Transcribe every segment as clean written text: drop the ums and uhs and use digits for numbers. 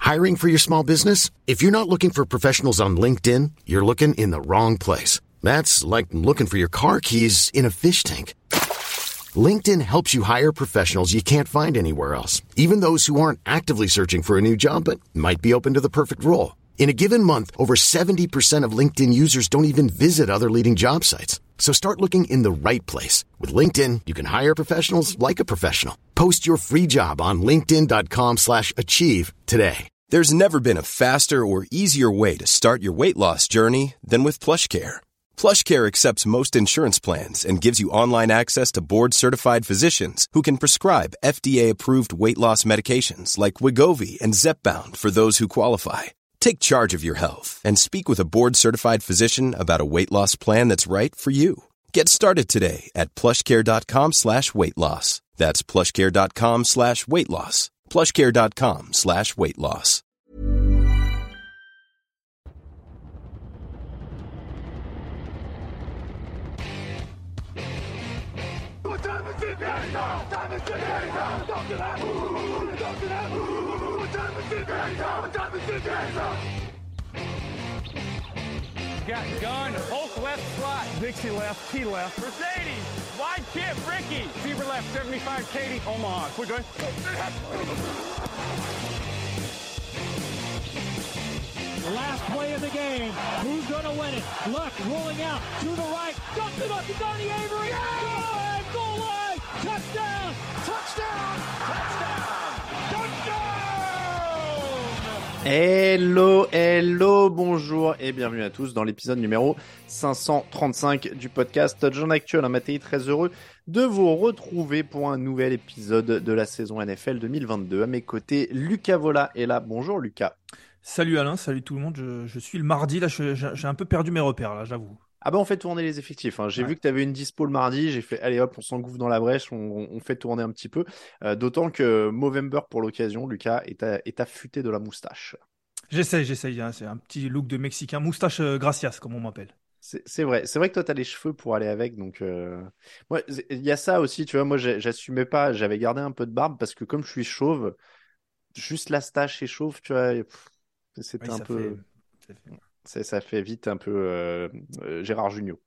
Hiring for your small business? If you're not looking for professionals on LinkedIn, you're looking in the wrong place. That's like looking for your car keys in a fish tank. LinkedIn helps you hire professionals you can't find anywhere else, even those who aren't actively searching for a new job but might be open to the perfect role. In a given month, over 70% of LinkedIn users don't even visit other leading job sites. So start looking in the right place. With LinkedIn, you can hire professionals like a professional. Post your free job on linkedin.com/achieve today. There's never been a faster or easier way to start your weight loss journey than with PlushCare. PlushCare accepts most insurance plans and gives you online access to board-certified physicians who can prescribe FDA-approved weight loss medications like Wegovy and Zepbound for those who qualify. Take charge of your health and speak with a board-certified physician about a weight loss plan that's right for you. Get started today at plushcare.com/weightloss. That's plushcare.com/weightloss. plushcare.com/weightloss. Got gun, Hulk left slot, Dixie left, T left, Mercedes, wide chip, Ricky, Fever left, 75, Katie, Omaha, quick going. Last play of the game, who's gonna win it? Luck rolling out to the right, dumps it up to Donnie Avery, goal line, touchdown, touchdown, touchdown, touchdown! Hello, bonjour et bienvenue à tous dans l'épisode numéro 535 du podcast Touchdown Actuel. Mattei, très heureux de vous retrouver pour un nouvel épisode de la saison NFL 2022. À mes côtés, Lucas Vola est là. Bonjour Lucas. Salut Alain, salut tout le monde. Je suis le mardi, là j'ai un peu perdu mes repères, là, j'avoue. Ah bah on fait tourner les effectifs, hein. J'ai vu que tu avais une dispo le mardi, j'ai fait allez hop, on s'engouffre dans la brèche, on fait tourner un petit peu. D'autant que Movember pour l'occasion, Lucas, est affûté de la moustache. J'essaye, hein. C'est un petit look de Mexicain, moustache Gracias comme on m'appelle. C'est vrai que toi t'as les cheveux pour aller avec, donc moi il y a ça aussi, tu vois, moi j'assumais pas, j'avais gardé un peu de barbe parce que comme je suis chauve, juste la stache est chauve, tu vois, c'était un peu... Ça fait vite un peu Gérard Jugnot.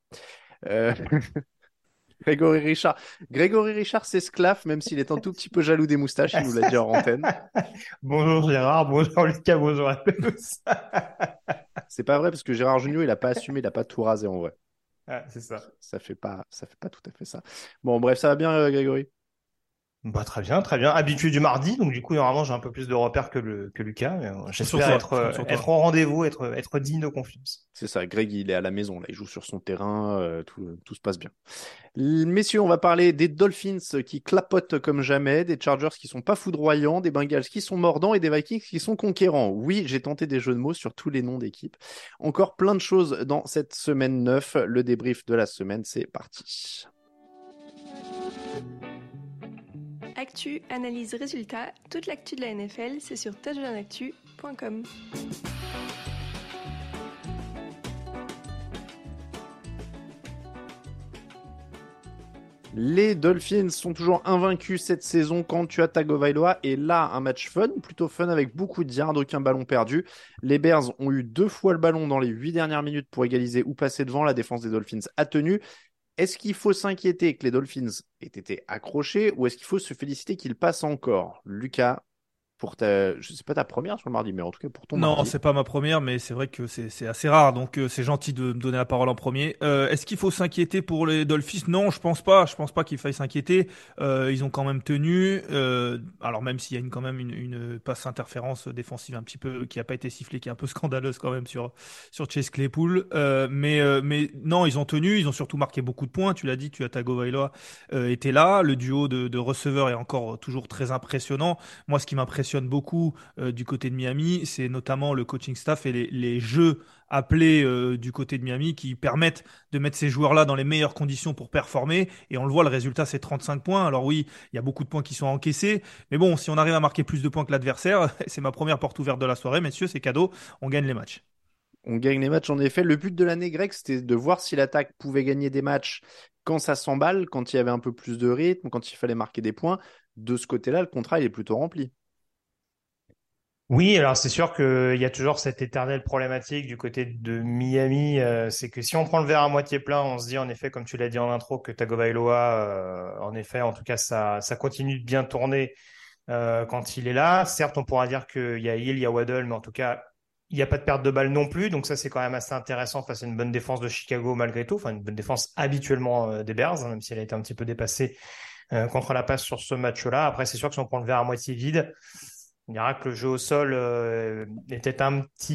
Grégory Richard s'esclaffe, même s'il est un tout petit peu jaloux des moustaches, il nous l'a dit en antenne. Bonjour Gérard, bonjour Lucas, bonjour à tous. C'est pas vrai parce que Gérard Jugnot, il a pas assumé, il a pas tout rasé en vrai. Ah, c'est ça. Ça fait pas tout à fait ça. Bon, bref, ça va bien, Grégory? Bah, très bien, très bien. Habitué du mardi, donc du coup, normalement, j'ai un peu plus de repères que Lucas. Mais, j'espère être au rendez-vous, être digne de confiance. C'est ça, Greg, il est à la maison, là, il joue sur son terrain, tout se passe bien. Messieurs, on va parler des Dolphins qui clapotent comme jamais, des Chargers qui sont pas foudroyants, des Bengals qui sont mordants et des Vikings qui sont conquérants. Oui, j'ai tenté des jeux de mots sur tous les noms d'équipes. Encore plein de choses dans cette semaine 9. Le débrief de la semaine, c'est parti. Actu, analyse, résultat, toute l'actu de la NFL, c'est sur touchdownactu.com. Les Dolphins sont toujours invaincus cette saison quand Tua Tagovailoa est là, un match fun, plutôt fun avec beaucoup de yards, aucun ballon perdu. Les Bears ont eu 2 fois le ballon dans les 8 dernières minutes pour égaliser ou passer devant. La défense des Dolphins a tenu. Est-ce qu'il faut s'inquiéter que les Dolphins aient été accrochés ou est-ce qu'il faut se féliciter qu'ils passent encore? Lucas, je sais pas ta première sur le mardi, mais en tout cas pour ton mardi. Non, c'est pas ma première, mais c'est vrai que c'est assez rare, donc c'est gentil de me donner la parole en premier. Est-ce qu'il faut s'inquiéter pour les Dolphins? Non, je pense pas qu'il faille s'inquiéter. Ils ont quand même tenu, alors même s'il y a quand même une passe interférence défensive un petit peu qui a pas été sifflée, qui est un peu scandaleuse quand même sur Chase Claypool. Mais non, ils ont tenu, ils ont surtout marqué beaucoup de points. Tu l'as dit, Tua Tagovailoa était là. Le duo de receveurs est encore toujours très impressionnant. Moi, ce qui m'impressionne beaucoup du côté de Miami, c'est notamment le coaching staff et les jeux appelés du côté de Miami qui permettent de mettre ces joueurs-là dans les meilleures conditions pour performer. Et on le voit, le résultat, c'est 35 points. Alors oui, il y a beaucoup de points qui sont encaissés. Mais bon, si on arrive à marquer plus de points que l'adversaire, c'est ma première porte ouverte de la soirée. Messieurs, c'est cadeau. On gagne les matchs. On gagne les matchs, en effet. Le but de l'année grecque, c'était de voir si l'attaque pouvait gagner des matchs quand ça s'emballe, quand il y avait un peu plus de rythme, quand il fallait marquer des points. De ce côté-là, le contrat, il est plutôt rempli. Oui, alors c'est sûr qu'il y a toujours cette éternelle problématique du côté de Miami, c'est que si on prend le verre à moitié plein, on se dit en effet, comme tu l'as dit en intro, que Tagovailoa, en effet, en tout cas, ça continue de bien tourner quand il est là. Certes, on pourra dire qu'il y a Hill, il y a Waddle, mais en tout cas, il n'y a pas de perte de balle non plus, donc ça c'est quand même assez intéressant face à une bonne défense de Chicago malgré tout, enfin une bonne défense habituellement des Bears, hein, même si elle a été un petit peu dépassée contre la passe sur ce match-là. Après, c'est sûr que si on prend le verre à moitié vide, on dira que le jeu au sol est peut-être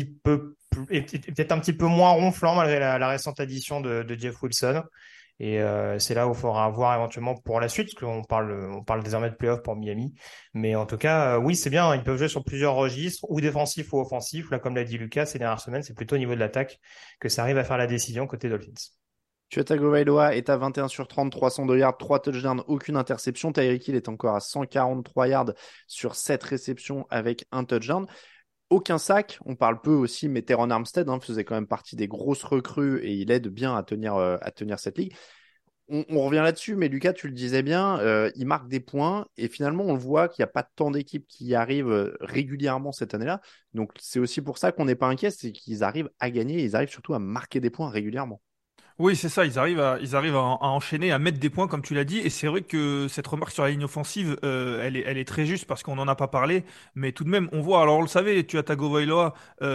peut-être un petit peu moins ronflant malgré la récente addition de Jeff Wilson. Et c'est là où il faudra voir éventuellement pour la suite, parce on parle désormais de playoffs pour Miami. Mais en tout cas, oui, c'est bien, ils peuvent jouer sur plusieurs registres, ou défensifs ou offensifs. Là, comme l'a dit Lucas, ces dernières semaines, c'est plutôt au niveau de l'attaque que ça arrive à faire la décision côté Dolphins. Tua Tagovailoa est à 21 sur 30, 302 yards, 3 touchdowns, aucune interception. Tyreek Hill est encore à 143 yards sur 7 réceptions avec un touchdown. Aucun sac, on parle peu aussi, mais Teron Armstead faisait quand même partie des grosses recrues et il aide bien à tenir cette ligue. On revient là-dessus, mais Lucas, tu le disais bien, il marque des points et finalement, on le voit qu'il n'y a pas tant d'équipes qui y arrivent régulièrement cette année-là. Donc, c'est aussi pour ça qu'on n'est pas inquiet, c'est qu'ils arrivent à gagner et ils arrivent surtout à marquer des points régulièrement. Oui, c'est ça, ils arrivent à enchaîner, à mettre des points, comme tu l'as dit, et c'est vrai que cette remarque sur la ligne offensive, elle est très juste parce qu'on n'en a pas parlé, mais tout de même, on voit, alors on le savait, Tua Tagovailoa,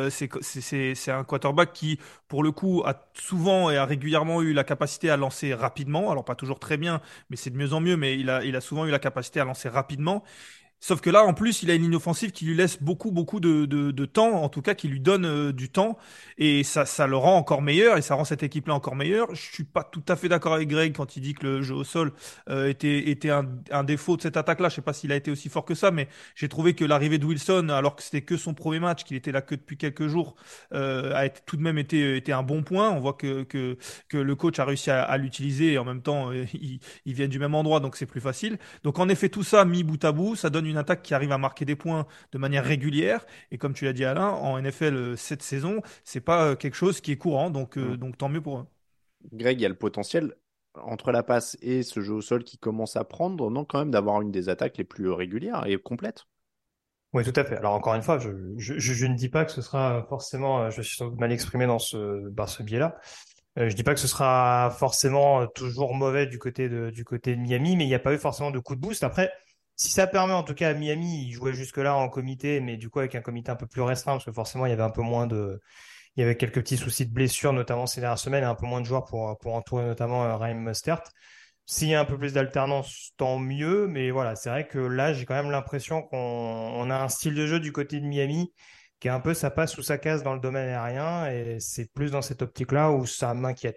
c'est un quarterback qui, pour le coup, a souvent et a régulièrement eu la capacité à lancer rapidement, alors pas toujours très bien, mais c'est de mieux en mieux, mais il a souvent eu la capacité à lancer rapidement. Sauf que là, en plus, il a une ligne offensive qui lui laisse beaucoup, beaucoup de temps, en tout cas, qui lui donne du temps, et ça le rend encore meilleur, et ça rend cette équipe-là encore meilleure. Je suis pas tout à fait d'accord avec Greg quand il dit que le jeu au sol était un défaut de cette attaque-là. Je sais pas s'il a été aussi fort que ça, mais j'ai trouvé que l'arrivée de Wilson, alors que c'était que son premier match, qu'il était là que depuis quelques jours, tout de même été un bon point. On voit que le coach a réussi à l'utiliser, et en même temps, ils viennent du même endroit, donc c'est plus facile. Donc en effet, tout ça mis bout à bout, ça donne une attaque qui arrive à marquer des points de manière régulière. Et comme tu l'as dit Alain, en NFL cette saison, c'est pas quelque chose qui est courant, donc tant mieux pour eux. Greg, il y a le potentiel entre la passe et ce jeu au sol qui commence à prendre, non, quand même d'avoir une des attaques les plus régulières et complètes. Oui, tout à fait. Alors encore une fois, je ne dis pas que ce sera forcément, je suis sans doute mal exprimé par ce biais-là. Je dis pas que ce sera forcément toujours mauvais du côté de Miami, mais il n'y a pas eu forcément de coup de boost. Après, si ça permet en tout cas à Miami, il jouait jusque-là en comité, mais du coup avec un comité un peu plus restreint, parce que forcément il y avait un peu moins il y avait quelques petits soucis de blessure, notamment ces dernières semaines, et un peu moins de joueurs pour entourer notamment Raheem Mostert. S'il y a un peu plus d'alternance, tant mieux, mais voilà, c'est vrai que là, j'ai quand même l'impression qu'on a un style de jeu du côté de Miami qui est un peu ça passe ou ça casse dans le domaine aérien, et c'est plus dans cette optique-là où ça m'inquiète.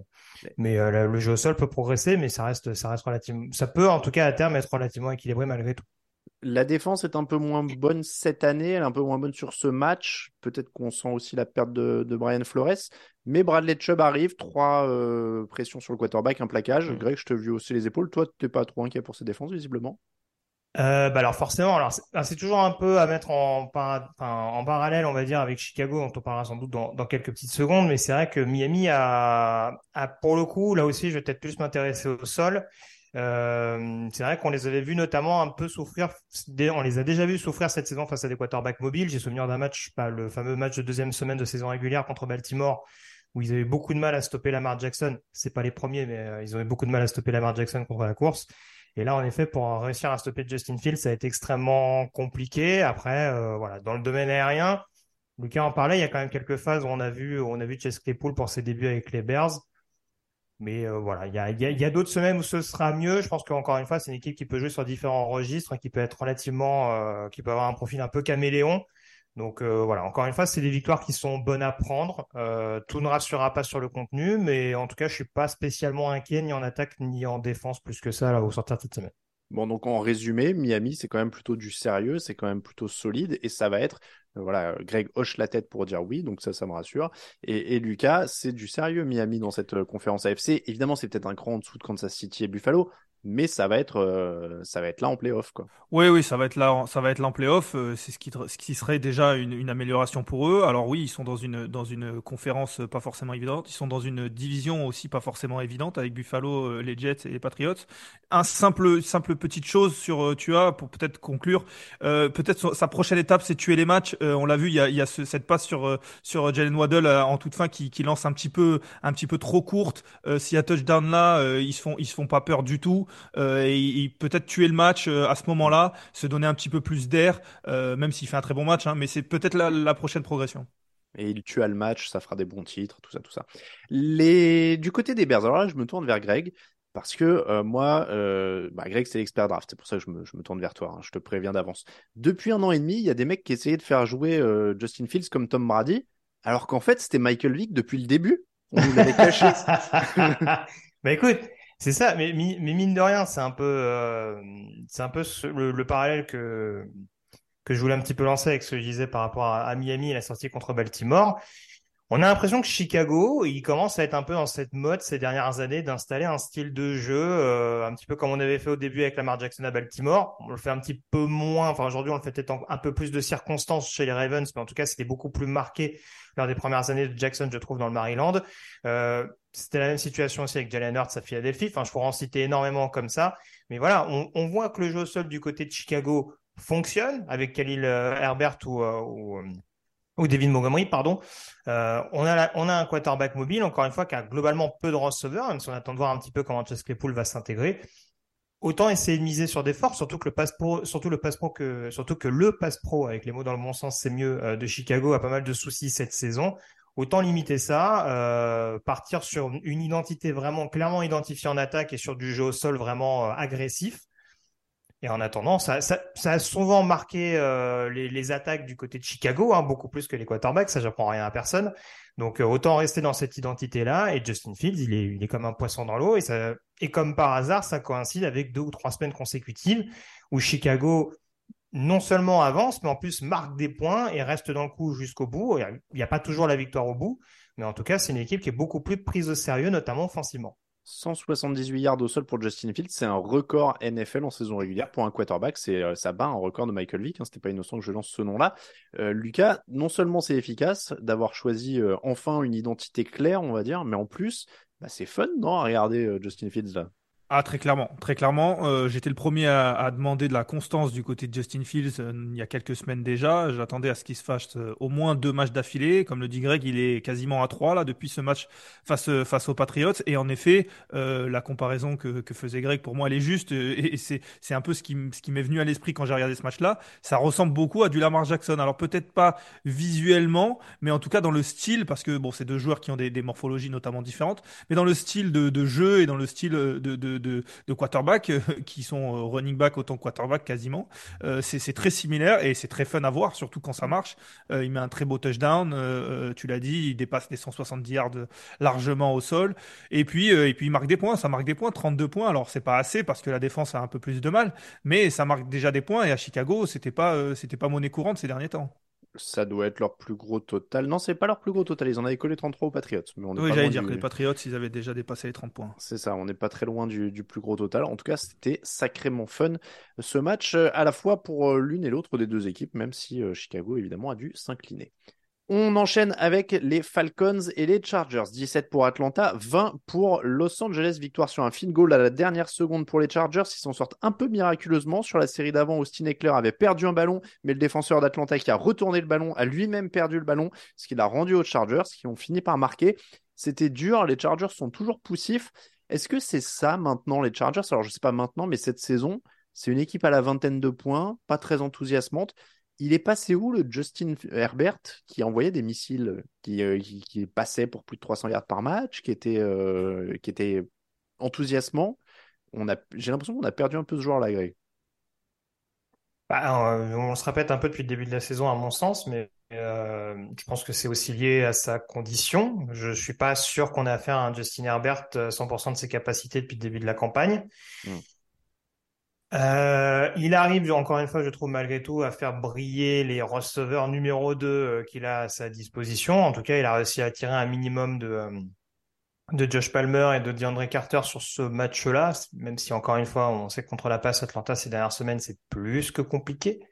Mais le jeu au sol peut progresser, mais ça reste relativement, ça peut en tout cas à terme être relativement équilibré malgré tout. La défense est un peu moins bonne cette année, elle est un peu moins bonne sur ce match. Peut-être qu'on sent aussi la perte de Brian Flores. Mais Bradley Chubb arrive, 3 pressions sur le quarterback, un plaquage. Mm. Greg, je te vu hausser les épaules. Toi, tu n'es pas trop inquiet pour cette défense, visiblement. Bah alors forcément, c'est toujours un peu à mettre en parallèle, on va dire, avec Chicago, dont on parlera sans doute dans quelques petites secondes, mais c'est vrai que Miami a pour le coup, là aussi, je vais peut-être plus m'intéresser au sol. C'est vrai qu'on les avait vus notamment un peu souffrir, on les a déjà vus souffrir cette saison face à des quarterbacks mobiles. J'ai souvenir d'un match, le fameux match de deuxième semaine de saison régulière contre Baltimore, où ils avaient beaucoup de mal à stopper Lamar Jackson. C'est pas les premiers, mais ils avaient beaucoup de mal à stopper Lamar Jackson contre la course. Et là, en effet, pour réussir à stopper Justin Fields, ça a été extrêmement compliqué. Après, voilà, dans le domaine aérien, Lucas en parlait, il y a quand même quelques phases où on a vu Chase Claypool pour ses débuts avec les Bears. Mais voilà, il y a d'autres semaines où ce sera mieux. Je pense qu'encore une fois, c'est une équipe qui peut jouer sur différents registres, qui peut être qui peut avoir un profil un peu caméléon. Donc voilà, encore une fois, c'est des victoires qui sont bonnes à prendre. Tout ne rassurera pas sur le contenu, mais en tout cas, je suis pas spécialement inquiet ni en attaque ni en défense plus que ça là au sortir de cette semaine. Bon, donc en résumé, Miami, c'est quand même plutôt du sérieux, c'est quand même plutôt solide, et ça va être, voilà, Greg hoche la tête pour dire oui, donc ça me rassure. Et Lucas, c'est du sérieux, Miami, dans cette conférence AFC. Évidemment, c'est peut-être un cran en dessous de Kansas City et Buffalo, mais ça va être là en playoff, quoi. Oui, oui, ça va être là en playoff. C'est ce qui serait déjà une amélioration pour eux. Alors oui, ils sont dans une conférence pas forcément évidente. Ils sont dans une division aussi pas forcément évidente avec Buffalo, les Jets et les Patriots. Simple petite chose sur Tua pour peut-être conclure. Peut-être sa prochaine étape, c'est tuer les matchs. On l'a vu, il y a cette passe sur Jalen Waddle en toute fin qui lance un petit peu trop courte. S'il y a touchdown là, ils se font pas peur du tout. Et peut-être tuer le match à ce moment-là, se donner un petit peu plus d'air, même s'il fait un très bon match, hein, mais c'est peut-être la prochaine progression. Et il tue à le match, ça fera des bons titres, tout ça, tout ça. Du côté des Bears, alors là, je me tourne vers Greg, parce que moi, Greg, c'est l'expert draft, c'est pour ça que je me tourne vers toi, hein, je te préviens d'avance. Depuis 1 an et demi, il y a des mecs qui essayaient de faire jouer Justin Fields comme Tom Brady, alors qu'en fait, c'était Michael Vick depuis le début. On nous l'avait caché. Bah écoute, c'est ça, mais mine de rien, c'est un peu le parallèle que je voulais un petit peu lancer avec ce que je disais par rapport à Miami et la sortie contre Baltimore. On a l'impression que Chicago, il commence à être un peu dans cette mode ces dernières années d'installer un style de jeu, un petit peu comme on avait fait au début avec Lamar Jackson à Baltimore. On le fait un petit peu moins, enfin aujourd'hui on le fait peut-être un peu plus de circonstances chez les Ravens, mais en tout cas c'était beaucoup plus marqué lors des premières années de Jackson, je trouve, dans le Maryland. C'était la même situation aussi avec Jalen Hurts à Philadelphie. Enfin, je pourrais en citer énormément comme ça. Mais voilà, on voit que le jeu au sol du côté de Chicago fonctionne avec Khalil Herbert ou David Montgomery, pardon. On a un quarterback mobile, encore une fois, qui a globalement peu de receveurs, même si on attend de voir un petit peu comment Chase Claypool va s'intégrer. Autant essayer de miser sur des forces, surtout que le pass pro, avec les mots dans le bon sens, c'est mieux, de Chicago, a pas mal de soucis cette saison. Autant limiter ça, partir sur une identité vraiment clairement identifiée en attaque et sur du jeu au sol vraiment agressif. Et en attendant, ça a souvent marqué les attaques du côté de Chicago, hein, beaucoup plus que les quarterbacks, ça j'apprends rien à personne. Donc autant rester dans cette identité-là. Et Justin Fields, il est comme un poisson dans l'eau. Et comme par hasard, ça coïncide avec 2 ou 3 semaines consécutives où Chicago non seulement avance, mais en plus marque des points et reste dans le coup jusqu'au bout. Il n'y a pas toujours la victoire au bout, mais en tout cas, c'est une équipe qui est beaucoup plus prise au sérieux, notamment offensivement. 178 yards au sol pour Justin Fields, c'est un record NFL en saison régulière pour un quarterback. Ça bat un record de Michael Vick. Hein, c'était pas innocent que je lance ce nom-là. Lucas, non seulement c'est efficace d'avoir choisi enfin une identité claire, on va dire, mais en plus, c'est fun, non, à regarder Justin Fields là. Ah, très clairement, très clairement. J'étais le premier à demander de la constance du côté de Justin Fields il y a quelques semaines déjà. J'attendais à ce qu'il se fasse au moins 2 matchs d'affilée. Comme le dit Greg, il est quasiment à 3 là depuis ce match face aux Patriots. Et en effet, la comparaison que faisait Greg pour moi, elle est juste. Et c'est un peu ce qui m'est venu à l'esprit quand j'ai regardé ce match-là. Ça ressemble beaucoup à du Lamar Jackson. Alors peut-être pas visuellement, mais en tout cas dans le style, parce que bon, c'est 2 joueurs qui ont des morphologies notamment différentes, mais dans le style de jeu et dans le style de quarterback qui sont running back autant que quarterback quasiment. C'est très similaire et c'est très fun à voir, surtout quand ça marche. Il met un très beau touchdown, tu l'as dit, il dépasse les 170 yards largement au sol. Et puis il marque des points, ça marque des points, 32 points. Alors c'est pas assez parce que la défense a un peu plus de mal, mais ça marque déjà des points et à Chicago, c'était pas monnaie courante ces derniers temps. Ça doit être leur plus gros total. Non, c'est pas leur plus gros total. Ils en avaient collé 33 aux Patriots, mais on n'est Oui, pas j'allais loin dire que les du. Patriots, ils avaient déjà dépassé les 30 points. C'est ça, on n'est pas très loin du plus gros total. En tout cas, c'était sacrément fun ce match, à la fois pour l'une et l'autre des deux équipes, même si Chicago, évidemment, a dû s'incliner. On enchaîne avec les Falcons et les Chargers. 17 pour Atlanta, 20 pour Los Angeles. Victoire sur un field goal à la dernière seconde pour les Chargers. Ils s'en sortent un peu miraculeusement. Sur la série d'avant, Austin Ekeler avait perdu un ballon, mais le défenseur d'Atlanta qui a retourné le ballon a lui-même perdu le ballon, ce qui l'a rendu aux Chargers, qui ont fini par marquer. C'était dur, les Chargers sont toujours poussifs. Est-ce que c'est ça maintenant, les Chargers? Alors, je ne sais pas maintenant, mais cette saison, c'est une équipe à la vingtaine de points, pas très enthousiasmante. Il est passé où le Justin Herbert qui envoyait des missiles, qui passait pour plus de 300 yards par match, qui était enthousiasmant? J'ai l'impression qu'on a perdu un peu ce joueur-là, Greg. On se répète un peu depuis le début de la saison, à mon sens, mais je pense que c'est aussi lié à sa condition. Je suis pas sûr qu'on ait affaire à un Justin Herbert 100% de ses capacités depuis le début de la campagne. Mm. Il arrive, encore une fois, je trouve, malgré tout, à faire briller les receveurs numéro 2 qu'il a à sa disposition. En tout cas, il a réussi à attirer un minimum de Josh Palmer et de DeAndre Carter sur ce match-là, même si encore une fois, on sait que contre la passe, Atlanta ces dernières semaines, c'est plus que compliqué.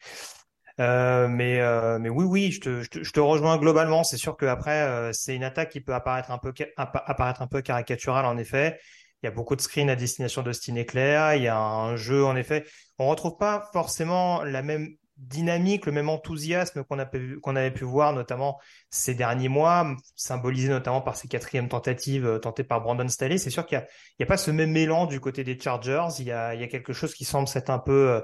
Mais oui, je te rejoins globalement. C'est sûr qu'après, c'est une attaque qui peut apparaître un peu caricaturale, en effet. Il y a beaucoup de screens à destination d'Austin Ekeler. Il y a un jeu, en effet. On retrouve pas forcément la même dynamique, le même enthousiasme qu'on avait pu voir, notamment ces derniers mois, symbolisé notamment par ces quatrièmes tentatives tentées par Brandon Staley. C'est sûr qu'il y a pas ce même élan du côté des Chargers. Il y a quelque chose qui semble s'être un peu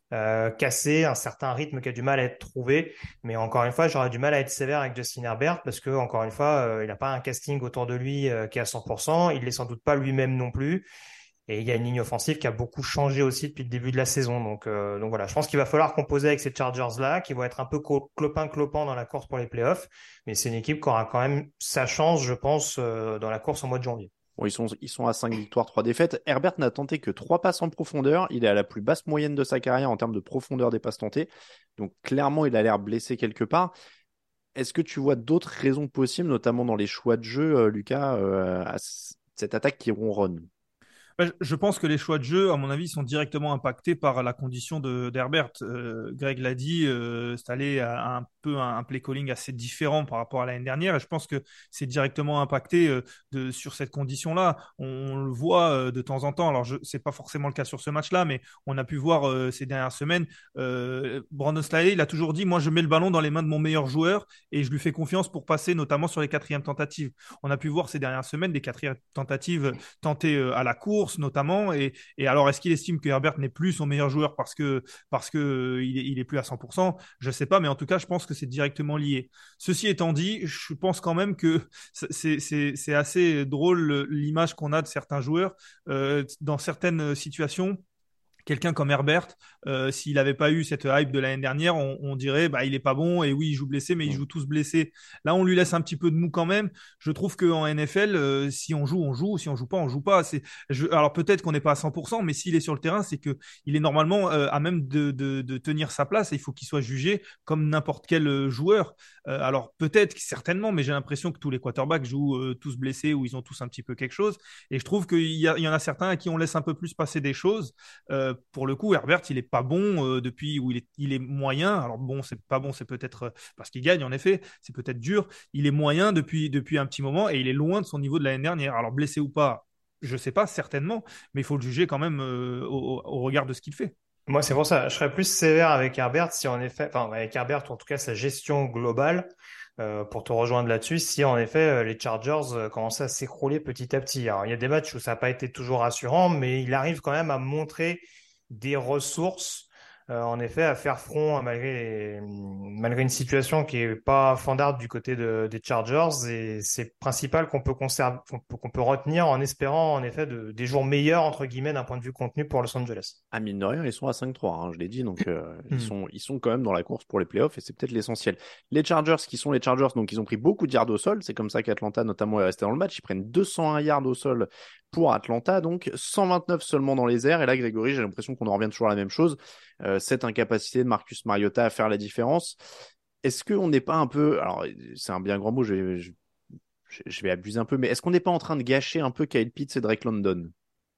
cassé, un certain rythme qui a du mal à être trouvé. Mais encore une fois, j'aurais du mal à être sévère avec Justin Herbert parce que, encore une fois, il n'a pas un casting autour de lui qui est à 100%. Il l'est sans doute pas lui-même non plus. Et il y a une ligne offensive qui a beaucoup changé aussi depuis le début de la saison. Donc voilà, je pense qu'il va falloir composer avec ces Chargers-là, qui vont être un peu clopin-clopant dans la course pour les playoffs. Mais c'est une équipe qui aura quand même sa chance, je pense, dans la course au mois de janvier. Bon, ils sont à 5 victoires, 3 défaites. Herbert n'a tenté que 3 passes en profondeur. Il est à la plus basse moyenne de sa carrière en termes de profondeur des passes tentées. Donc clairement, il a l'air blessé quelque part. Est-ce que tu vois d'autres raisons possibles, notamment dans les choix de jeu, Lucas, à cette attaque qui ronronne? Je pense que les choix de jeu, à mon avis, sont directement impactés par la condition d'Herbert. Greg l'a dit, Staley a un peu un play calling assez différent par rapport à l'année dernière, et je pense que c'est directement impacté sur cette condition-là. On le voit de temps en temps. Alors, c'est pas forcément le cas sur ce match-là, mais on a pu voir ces dernières semaines. Brandon Staley, il a toujours dit, moi, je mets le ballon dans les mains de mon meilleur joueur et je lui fais confiance pour passer, notamment sur les quatrièmes tentatives. On a pu voir ces dernières semaines des quatrièmes tentatives tentées à la course notamment. Et alors, est-ce qu'il estime que Herbert n'est plus son meilleur joueur parce que il est plus à 100%? Je sais pas, mais en tout cas, je pense que c'est directement lié. Ceci étant dit, je pense quand même que c'est assez drôle l'image qu'on a de certains joueurs dans certaines situations. Quelqu'un comme Herbert, s'il n'avait pas eu cette hype de l'année dernière, on dirait bah il est pas bon et oui il joue blessé, mais ils jouent tous blessés. Là on lui laisse un petit peu de mou quand même. Je trouve qu'en NFL, si on joue, on joue. Si on joue pas, on joue pas. Alors peut-être qu'on n'est pas à 100%, mais s'il est sur le terrain, c'est que il est normalement à même de tenir sa place. Et il faut qu'il soit jugé comme n'importe quel joueur. Alors peut-être, certainement, mais j'ai l'impression que tous les quarterbacks jouent tous blessés ou ils ont tous un petit peu quelque chose. Et je trouve il y en a certains à qui on laisse un peu plus passer des choses. Pour le coup, Herbert, il est pas bon depuis où il est moyen. Alors bon, c'est pas bon, c'est peut-être parce qu'il gagne en effet, c'est peut-être dur. Il est moyen depuis un petit moment et il est loin de son niveau de l'année dernière. Alors blessé ou pas, je sais pas certainement, mais il faut le juger quand même au regard de ce qu'il fait. Moi, c'est pour ça, je serais plus sévère avec Herbert si en effet, enfin avec Herbert, ou en tout cas sa gestion globale, pour te rejoindre là-dessus, si en effet les Chargers commençaient à s'écrouler petit à petit. Alors, il y a des matchs où ça n'a pas été toujours rassurant, mais il arrive quand même à montrer des ressources, en effet, à faire front malgré une situation qui est pas fandarde du côté des Chargers. Et c'est principal qu'on peut conserver, qu'on peut retenir en espérant, en effet, des jours meilleurs, entre guillemets, d'un point de vue contenu pour Los Angeles. Ah, mine de rien, ils sont à 5-3, hein, je l'ai dit, donc ils sont quand même dans la course pour les playoffs et c'est peut-être l'essentiel. Les Chargers, qui sont les Chargers, donc ils ont pris beaucoup de yards au sol, c'est comme ça qu'Atlanta notamment est resté dans le match, ils prennent 201 yards au sol pour Atlanta, donc 129 seulement dans les airs, et là Grégory, j'ai l'impression qu'on en revient toujours à la même chose, cette incapacité de Marcus Mariota à faire la différence. Est-ce qu'on n'est pas un peu, alors c'est un bien grand mot, je vais abuser un peu, mais est-ce qu'on n'est pas en train de gâcher un peu Kyle Pitts et Drake London?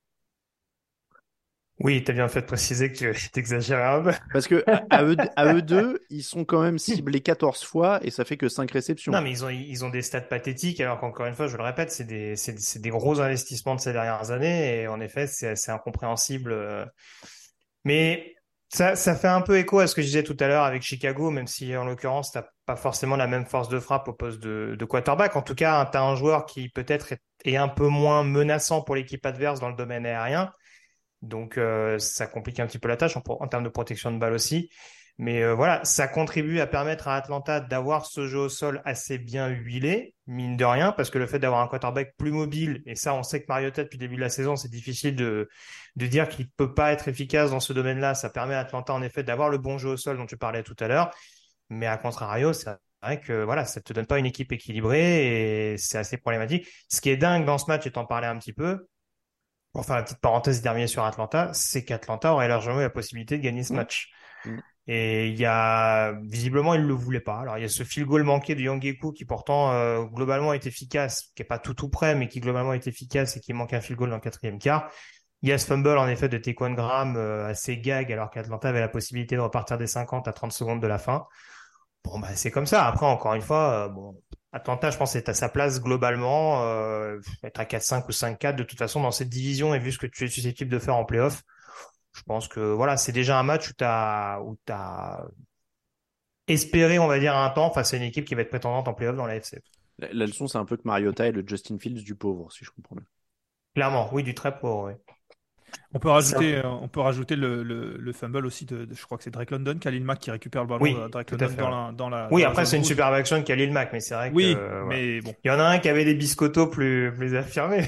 Oui, t'as bien fait de préciser que tu t'exagérais un peu. Parce que à eux deux, ils sont quand même ciblés 14 fois et ça fait que 5 réceptions. Non, mais ils ont des stats pathétiques, alors qu'encore une fois, je le répète, c'est des gros investissements de ces dernières années, et en effet, c'est incompréhensible. Mais ça fait un peu écho à ce que je disais tout à l'heure avec Chicago, même si en l'occurrence, t'as pas forcément la même force de frappe au poste de quarterback. En tout cas, t'as un joueur qui peut-être est un peu moins menaçant pour l'équipe adverse dans le domaine aérien. Donc ça complique un petit peu la tâche en termes de protection de balle aussi. Mais voilà, ça contribue à permettre à Atlanta d'avoir ce jeu au sol assez bien huilé, mine de rien, parce que le fait d'avoir un quarterback plus mobile, et ça on sait que Mariota depuis le début de la saison, c'est difficile de dire qu'il peut pas être efficace dans ce domaine-là. Ça permet à Atlanta en effet d'avoir le bon jeu au sol dont tu parlais tout à l'heure. Mais à contrario, c'est vrai que voilà, ça te donne pas une équipe équilibrée et c'est assez problématique. Ce qui est dingue dans ce match, et t'en parlais un petit peu, pour faire la petite parenthèse dernier sur Atlanta, c'est qu'Atlanta aurait largement eu la possibilité de gagner ce match. Mm. Et visiblement, il le voulait pas. Alors, il y a ce field goal manqué de Yangeku qui pourtant, globalement est efficace, qui est pas tout près, mais qui globalement est efficace et qui manque un field goal dans le quatrième quart. Il y a ce fumble, en effet, de Taekwon Graham, assez gag, alors qu'Atlanta avait la possibilité de repartir des 50 à 30 secondes de la fin. Bon, bah, c'est comme ça. Après, encore une fois, Atlanta, je pense, est à sa place globalement, être à 4-5 ou 5-4, de toute façon, dans cette division, et vu ce que tu es susceptible de faire en playoff, je pense que, voilà, c'est déjà un match où t'as espéré, on va dire, un temps face à une équipe qui va être prétendante en playoff dans la FC. La leçon, c'est un peu que Mariota est le Justin Fields du pauvre, si je comprends bien. Clairement, oui, du très pauvre, oui. Ça, On peut rajouter le fumble aussi je crois que c'est Drake London, Khalil Mack qui récupère le ballon, oui, Drake tout à London fait. Ouais. dans Oui, la après, zone c'est une rouge. superbe action de Khalil Mack, mais c'est vrai Oui, que, voilà. mais bon. Il y en a un qui avait des biscottos plus affirmés.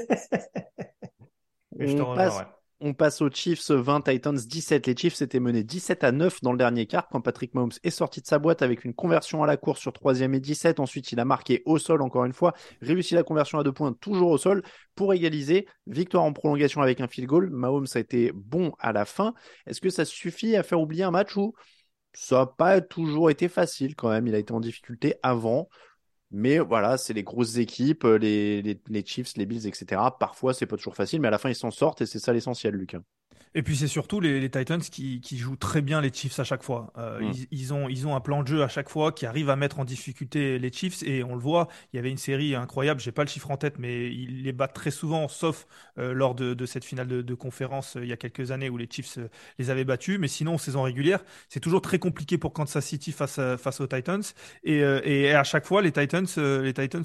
Mais je te On rejoins, passe, ouais. on passe aux Chiefs 20, Titans 17. Les Chiefs étaient menés 17-9 dans le dernier quart quand Patrick Mahomes est sorti de sa boîte avec une conversion à la course sur 3e et 17. Ensuite, il a marqué au sol encore une fois, réussi la conversion à 2 points toujours au sol pour égaliser. Victoire en prolongation avec un field goal. Mahomes a été bon à la fin. Est-ce que ça suffit à faire oublier un match où ça n'a pas toujours été facile quand même? Il a été en difficulté avant. Mais voilà, c'est les grosses équipes, les Chiefs, les Bills, etc. Parfois, c'est pas toujours facile, mais à la fin, ils s'en sortent et c'est ça l'essentiel, Lucas. Et puis c'est surtout les Titans qui jouent très bien les Chiefs à chaque fois. Mm. Ils ont un plan de jeu à chaque fois qui arrive à mettre en difficulté les Chiefs et on le voit. Il y avait une série incroyable, j'ai pas le chiffre en tête, mais ils les battent très souvent, sauf lors de cette finale de conférence il y a quelques années où les Chiefs les avaient battus. Mais sinon, en saison régulière, c'est toujours très compliqué pour Kansas City face aux Titans. Et à chaque fois, les Titans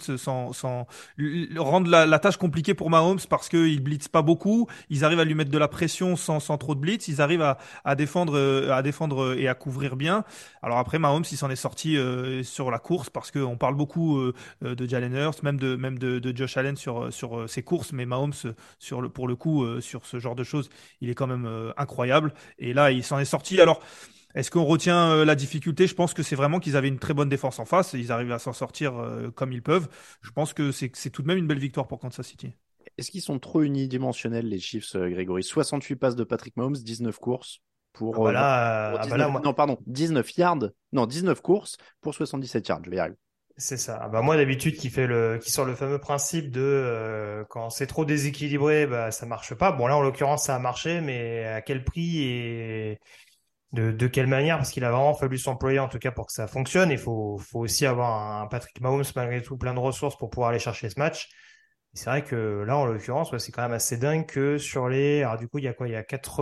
rendent la tâche compliquée pour Mahomes parce qu'ils blitzent pas beaucoup. Ils arrivent à lui mettre de la pression sans trop de blitz. Ils arrivent à défendre et à couvrir bien. Alors après, Mahomes, il s'en est sorti sur la course parce qu'on parle beaucoup de Jalen Hurts, de Josh Allen sur ses courses, mais Mahomes, pour le coup, sur ce genre de choses, il est quand même incroyable. Et là, il s'en est sorti. Alors, est-ce qu'on retient la difficulté? Je pense que c'est vraiment qu'ils avaient une très bonne défense en face. Ils arrivent à s'en sortir comme ils peuvent. Je pense que c'est tout de même une belle victoire pour Kansas City. Est-ce qu'ils sont trop unidimensionnels, les Chiefs, Grégory? 68 passes de Patrick Mahomes, 19 courses pour, pour Ah bah là, 19... Non, pardon, 19 yards. Non, 19 courses pour 77 yards. Je vais y arriver. c'est ça. Ah bah moi d'habitude qui sort le fameux principe de quand c'est trop déséquilibré, bah ça marche pas. Bon là en l'occurrence ça a marché, mais à quel prix et de quelle manière? Parce qu'il a vraiment fallu s'employer en tout cas pour que ça fonctionne. Il faut aussi avoir un Patrick Mahomes malgré tout plein de ressources pour pouvoir aller chercher ce match. Et c'est vrai que là en l'occurrence ouais, c'est quand même assez dingue que sur alors du coup il y a quoi? Il y a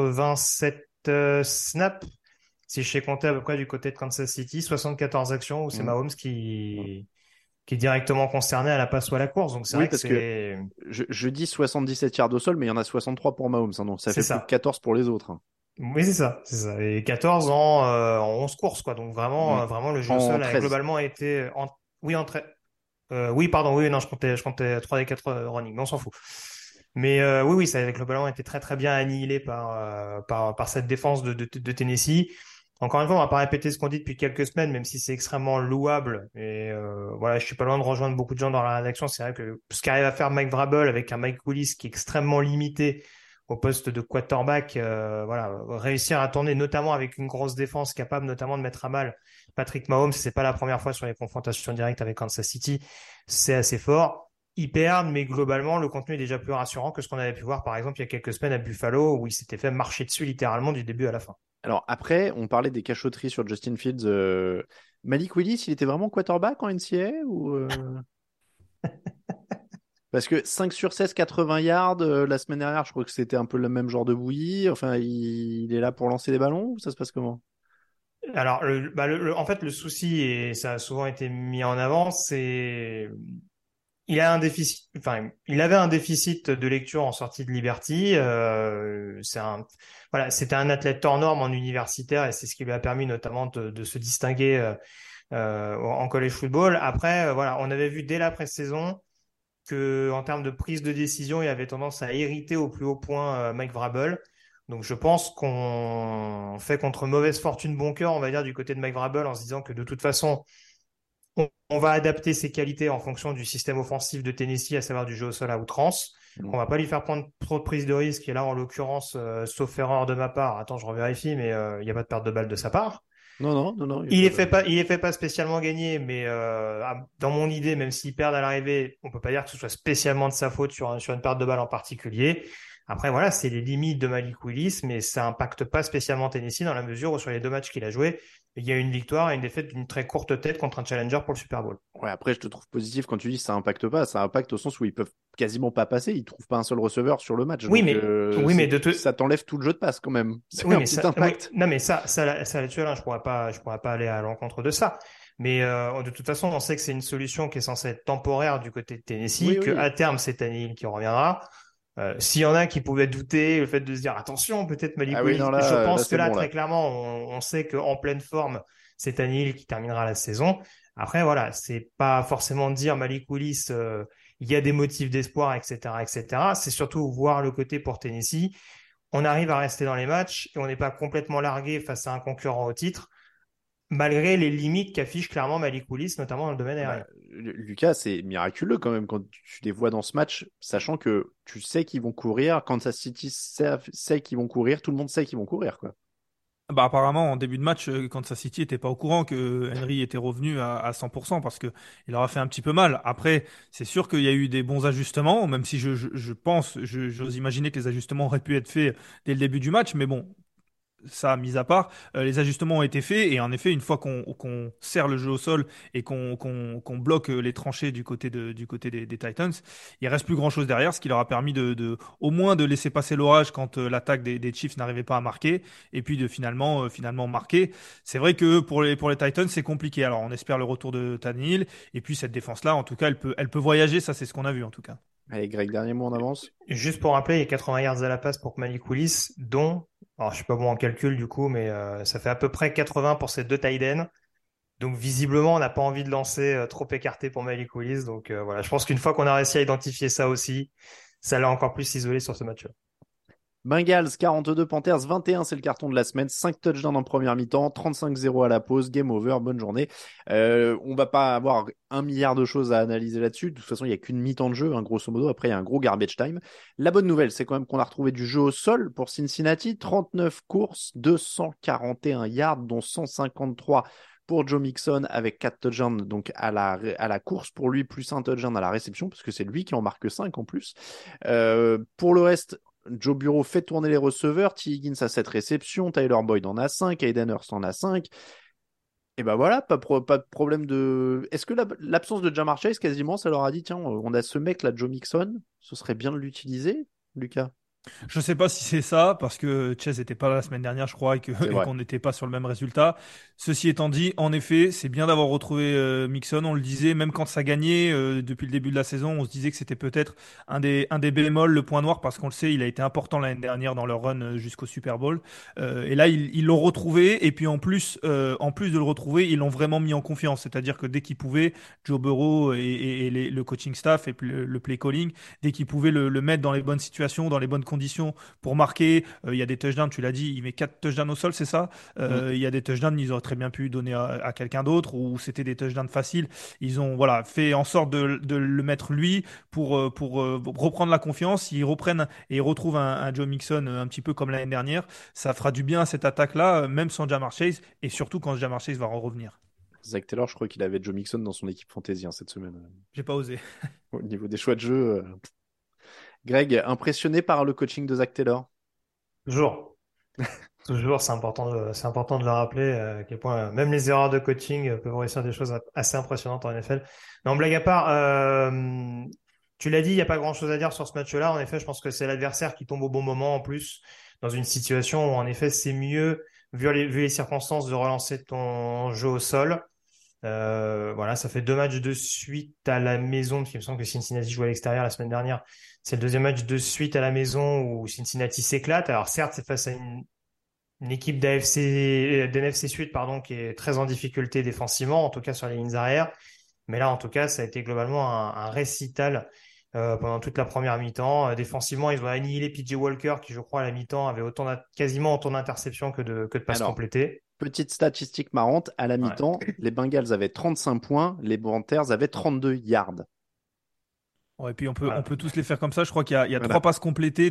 87 snaps. Si je sais compter à peu près du côté de Kansas City, 74 actions où c'est Mm. Mahomes qui est directement concerné à la passe ou à la course. Donc c'est Oui, vrai que parce que je dis 77 yards au sol, mais il y en a 63 pour Mahomes, hein, donc ça c'est fait plus de ça. 14 pour les autres, hein. Oui, c'est ça. Et 14 en 11 courses, quoi. Donc Mm. vraiment le jeu au En sol a 13. globalement été oui, oui, pardon, oui, non, je comptais 3 des 4 running, mais on s'en fout. Mais oui, ça a globalement été très très bien annihilé par cette défense de Tennessee. Encore une fois, on va pas répéter ce qu'on dit depuis quelques semaines, même si c'est extrêmement louable. Et voilà, je suis pas loin de rejoindre beaucoup de gens dans la rédaction. C'est vrai que ce qu'arrive à faire Mike Vrabel avec un Mike Willis qui est extrêmement limité au poste de quarterback, voilà, réussir à tourner notamment avec une grosse défense capable notamment de mettre à mal Patrick Mahomes, c'est pas la première fois sur les confrontations directes avec Kansas City, c'est assez fort. Ils perdent, mais globalement, le contenu est déjà plus rassurant que ce qu'on avait pu voir, par exemple, il y a quelques semaines à Buffalo, où il s'était fait marcher dessus littéralement du début à la fin. Alors après, on parlait des cachotteries sur Justin Fields. Malik Willis, il était vraiment quarterback en NCAA ou Parce que 5 sur 16, 80 yards, la semaine dernière, je crois que c'était un peu le même genre de bouillie. Enfin, il est là pour lancer des ballons ou ça se passe comment? Alors, en fait, le souci, et ça a souvent été mis en avant, c'est il a un déficit, enfin, il avait un déficit de lecture en sortie de Liberty. Voilà, c'était un athlète hors norme en universitaire et c'est ce qui lui a permis notamment de se distinguer en college football. Après, voilà, on avait vu dès la pré-saison que en termes de prise de décision, il avait tendance à irriter au plus haut point Mike Vrabel. Donc je pense qu'on fait contre mauvaise fortune bon cœur, on va dire, du côté de Mike Vrabel en se disant que de toute façon, on va adapter ses qualités en fonction du système offensif de Tennessee, à savoir du jeu au sol à outrance. On va pas lui faire prendre trop de prise de risque. Et là, en l'occurrence, sauf erreur de ma part, attends, je revérifie, mais il n'y a pas de perte de balle de sa part. Non. Il les fait pas spécialement gagner, mais dans mon idée, même s'ils perdent à l'arrivée, on peut pas dire que ce soit spécialement de sa faute sur une perte de balle en particulier. Après, voilà, c'est les limites de Malik Willis, mais ça impacte pas spécialement Tennessee dans la mesure où sur les 2 matchs qu'il a joués, il y a une victoire et une défaite d'une très courte tête contre un challenger pour le Super Bowl. Ouais, après, je te trouve positif quand tu dis que ça impacte pas. Ça impacte au sens où ils peuvent quasiment pas passer. Ils trouvent pas un seul receveur sur le match. Oui, Donc, mais ça t'enlève tout le jeu de passe quand même. C'est oui, un mais petit ça, impact. oui, non, mais ça là-dessus, Alain, je pourrais pas aller à l'encontre de ça. Mais de toute façon, on sait que c'est une solution qui est censée être temporaire du côté de Tennessee, Oui, que oui. à terme, c'est Tannehill qui reviendra. S'il y en a qui pouvaient douter, le fait de se dire attention, peut-être Malik Ah oui, Willis, non, je là, pense que c'est là, bon, très là. clairement, on sait qu'en pleine forme, c'est Tannehill qui terminera la saison. Après, voilà, c'est pas forcément dire Malik Willis, il y a des motifs d'espoir, etc., etc. C'est surtout voir le côté pour Tennessee. On arrive à rester dans les matchs et on n'est pas complètement largué face à un concurrent au titre, malgré les limites qu'affiche clairement Malik Willis, notamment dans le domaine aérien. Lucas, c'est miraculeux quand même quand tu les vois dans ce match, sachant que tu sais qu'ils vont courir. Kansas City sait qu'ils vont courir. Tout le monde sait qu'ils vont courir, quoi. Bah apparemment en début de match, Kansas City était pas au courant que Henry était revenu à 100% parce que il leur a fait un petit peu mal. Après, c'est sûr qu'il y a eu des bons ajustements, même si j'ose imaginer que les ajustements auraient pu être faits dès le début du match, mais bon, ça, mis à part, les ajustements ont été faits et en effet, une fois qu'on serre le jeu au sol et qu'on bloque les tranchées du côté des Titans, il reste plus grand-chose derrière, ce qui leur a permis au moins de laisser passer l'orage quand l'attaque des Chiefs n'arrivait pas à marquer et puis de finalement marquer. C'est vrai que pour les Titans, c'est compliqué. Alors, on espère le retour de Tannehill et puis cette défense-là, en tout cas, elle peut voyager. Ça, c'est ce qu'on a vu en tout cas. Allez, Greg, dernier mot en avance. Juste pour rappeler, il y a 80 yards à la passe pour Malik Willis, dont, alors je suis pas bon en calcul du coup, mais ça fait à peu près 80 pour ces 2 tight ends. Donc visiblement, on n'a pas envie de lancer trop écarté pour Malik Willis. Donc voilà, je pense qu'une fois qu'on a réussi à identifier ça aussi, ça l'a encore plus isolé sur ce match-là. Bengals 42, Panthers 21, c'est le carton de la semaine. 5 touchdowns en première mi-temps, 35-0 à la pause, game over, bonne journée. On va pas avoir 1 milliard de choses à analyser là-dessus. De toute façon, il n'y a qu'une mi-temps de jeu, hein, grosso modo. Après, il y a un gros garbage time. La bonne nouvelle, c'est quand même qu'on a retrouvé du jeu au sol pour Cincinnati. 39 courses, 241 yards, dont 153 pour Joe Mixon avec 4 touchdowns donc à la course pour lui, plus un touchdown à la réception, parce que c'est lui qui en marque 5 en plus. Pour le reste, Joe Burrow fait tourner les receveurs, T. Higgins a 7 réceptions, Tyler Boyd en a 5, Hayden Hurst en a 5. Et ben voilà, pas de problème de... Est-ce que l'absence de Ja'Marr Chase, quasiment, ça leur a dit, tiens, on a ce mec là, Joe Mixon, ce serait bien de l'utiliser, Lucas? Je sais pas si c'est ça, parce que Chase n'était pas là la semaine dernière, je crois, et C'est vrai. qu'on n'était pas sur le même résultat. Ceci étant dit, en effet, c'est bien d'avoir retrouvé Mixon. On le disait, même quand ça gagnait depuis le début de la saison, on se disait que c'était peut-être un des bémols, le point noir, parce qu'on le sait, il a été important l'année dernière dans leur run jusqu'au Super Bowl. Et là, ils l'ont retrouvé, et puis en plus de le retrouver, ils l'ont vraiment mis en confiance. C'est-à-dire que dès qu'ils pouvaient, Joe Burrow et le coaching staff et puis le play calling, dès qu'ils pouvaient le mettre dans les bonnes situations, dans les bonnes conditions pour marquer. Il y a des touchdowns, tu l'as dit, il met 4 touchdowns au sol, c'est ça? Il y a des touchdowns, ils auraient très bien pu donner à quelqu'un d'autre ou c'était des touchdowns faciles. Ils ont voilà fait en sorte de le mettre lui pour reprendre la confiance. Ils reprennent et ils retrouvent un Joe Mixon un petit peu comme l'année dernière. Ça fera du bien à cette attaque-là, même sans Ja'Marr Chase et surtout quand Ja'Marr Chase va revenir. Zach Taylor, je crois qu'il avait Joe Mixon dans son équipe fantasy cette semaine. J'ai pas osé. Au niveau des choix de jeu. Greg, impressionné par le coaching de Zach Taylor? Toujours. Toujours, c'est important de le rappeler à quel point même les erreurs de coaching peuvent réussir des choses assez impressionnantes en NFL. Non, blague à part, tu l'as dit, il n'y a pas grand-chose à dire sur ce match-là. En effet, je pense que c'est l'adversaire qui tombe au bon moment en plus, dans une situation où en effet c'est mieux, vu les circonstances, de relancer ton jeu au sol. Voilà, ça fait 2 matchs de suite à la maison, parce qu'il me semble que Cincinnati jouait à l'extérieur la semaine dernière. C'est le 2e match de suite à la maison où Cincinnati s'éclate. Alors certes, c'est face à une équipe d'NFC Sud, pardon, qui est très en difficulté défensivement, en tout cas sur les lignes arrière. Mais là, en tout cas, ça a été globalement un récital pendant toute la première mi-temps. Défensivement, ils ont annihilé PJ Walker, qui je crois à la mi-temps avait quasiment autant d'interceptions que de passes complétées. Petite statistique marrante, à la mi-temps, les Bengals avaient 35 points, les Panthers avaient 32 yards. Ouais, et puis on Voilà. peut tous les faire comme ça. Je crois qu'il y a Voilà. 3 passes complétées,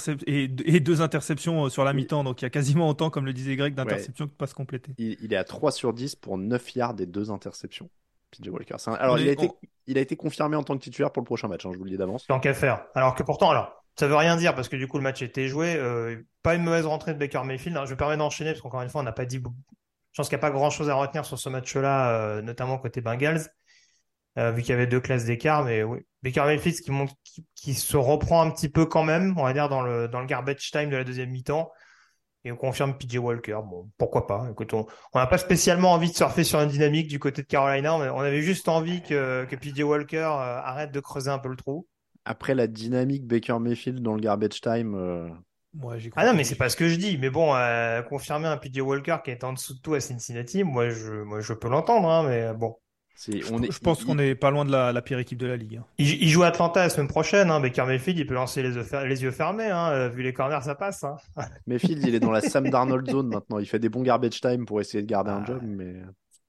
2 interceptions sur la Il, mi-temps. Donc il y a quasiment autant, comme le disait Greg, ouais, d'interceptions que de passes complétées. il est à 3 sur 10 pour 9 yards et 2 interceptions. PJ Walker. On Alors, est, on- il a été confirmé en tant que titulaire pour le prochain match, hein, je vous le dis d'avance. Tant qu'à faire. Alors que pourtant, alors, ça veut rien dire parce que du coup, le match était joué. Pas une mauvaise rentrée de Baker Mayfield. Alors, je me permets d'enchaîner parce qu'encore une fois, on n'a pas dit. Je pense qu'il n'y a pas grand-chose à retenir sur ce match-là, notamment côté Bengals, vu qu'il y avait 2 classes d'écart. Mais oui, Baker Mayfield qui se reprend un petit peu quand même, on va dire, dans le garbage time de la deuxième mi-temps. Et on confirme PJ Walker. Bon, pourquoi pas. Écoute, on n'a pas spécialement envie de surfer sur une dynamique du côté de Carolina. On avait juste envie que PJ Walker arrête de creuser un peu le trou. Après la dynamique Baker Mayfield dans le garbage time, Ouais, j'y Ah crois. non, mais c'est pas ce que je dis. Mais bon, confirmer un PJ Walker qui est en dessous de tout à Cincinnati, moi je peux l'entendre, hein, mais bon. Je pense qu'on est pas loin de la pire équipe de la ligue, hein. Il joue à Atlanta la semaine prochaine, hein. Baker Mayfield, il peut lancer les yeux fermés, hein. Vu les corners, ça passe, hein. Mayfield, il est dans la Sam Darnold zone maintenant. Il fait des bons garbage time pour essayer de garder un Ah, job, mais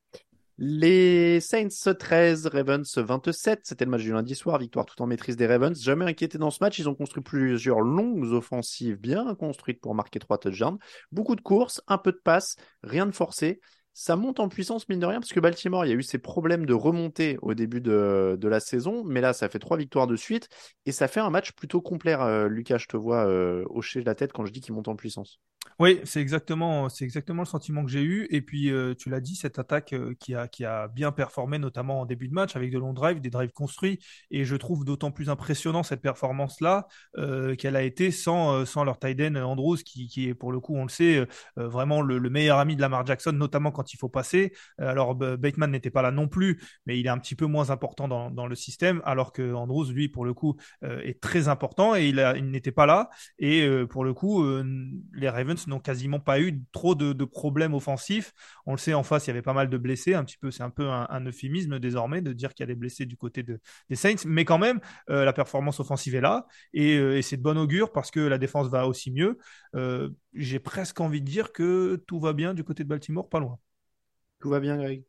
les Saints 13, Ravens 27. C'était le match du lundi soir. Victoire tout en maîtrise des Ravens. Jamais inquiété dans ce match. Ils ont construit plusieurs longues offensives bien construites pour marquer 3 touchdowns. Beaucoup de courses, un peu de passes, rien de forcé. Ça monte en puissance, mine de rien, parce que Baltimore, il y a eu ces problèmes de remontée au début de la saison. Mais là, ça fait 3 victoires de suite. Et ça fait un match plutôt complet. Lucas, je te vois hocher la tête quand je dis qu'il monte en puissance. Oui, c'est exactement le sentiment que j'ai eu. Et puis, tu l'as dit, cette attaque qui a bien performé, notamment en début de match, avec de longs drives, des drives construits. Et je trouve d'autant plus impressionnant cette performance-là qu'elle a été sans leur tight end Andrews, qui est pour le coup, on le sait, vraiment le meilleur ami de Lamar Jackson, notamment quand il faut passer. Alors, Bateman n'était pas là non plus, mais il est un petit peu moins important dans le système, alors que Andrews, lui, pour le coup, est très important et il n'était pas là. Et pour le coup, les Ravens n'ont quasiment pas eu trop de problèmes offensifs. On le sait, en face, il y avait pas mal de blessés. C'est un peu un euphémisme désormais de dire qu'il y a des blessés du côté des Saints. Mais quand même, la performance offensive est là et c'est de bon augure parce que la défense va aussi mieux. J'ai presque envie de dire que tout va bien du côté de Baltimore, pas loin. Tout va bien, Greg.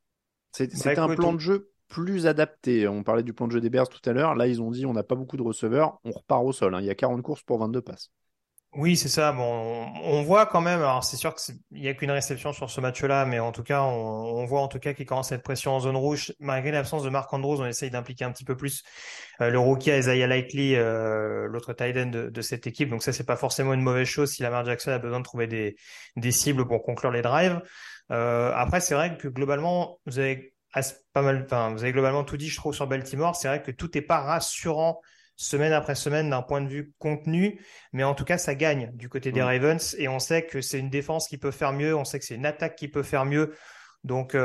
bah C'était un écoute, plan de jeu plus adapté. On parlait du plan de jeu des Bears tout à l'heure. Là, ils ont dit on n'a pas beaucoup de receveurs, on repart au sol, hein. Il y a 40 courses pour 22 passes. oui, c'est ça. Bon, on voit quand même. Alors, c'est sûr il y a qu'une réception sur ce match-là, mais en tout cas, on voit en tout cas qu'il commence à être pression en zone rouge. Malgré l'absence de Mark Andrews, on essaye d'impliquer un petit peu plus le rookie Isaiah Likely, l'autre tight end de cette équipe. Donc ça, c'est pas forcément une mauvaise chose si Lamar Jackson a besoin de trouver des cibles pour conclure les drives. Après, c'est vrai que globalement, vous avez pas mal. Enfin, vous avez globalement tout dit, je trouve, sur Baltimore. C'est vrai que tout n'est pas rassurant semaine après semaine d'un point de vue contenu, mais en tout cas, ça gagne du côté des Mm. Ravens et on sait que c'est une défense qui peut faire mieux, on sait que c'est une attaque qui peut faire mieux. Donc,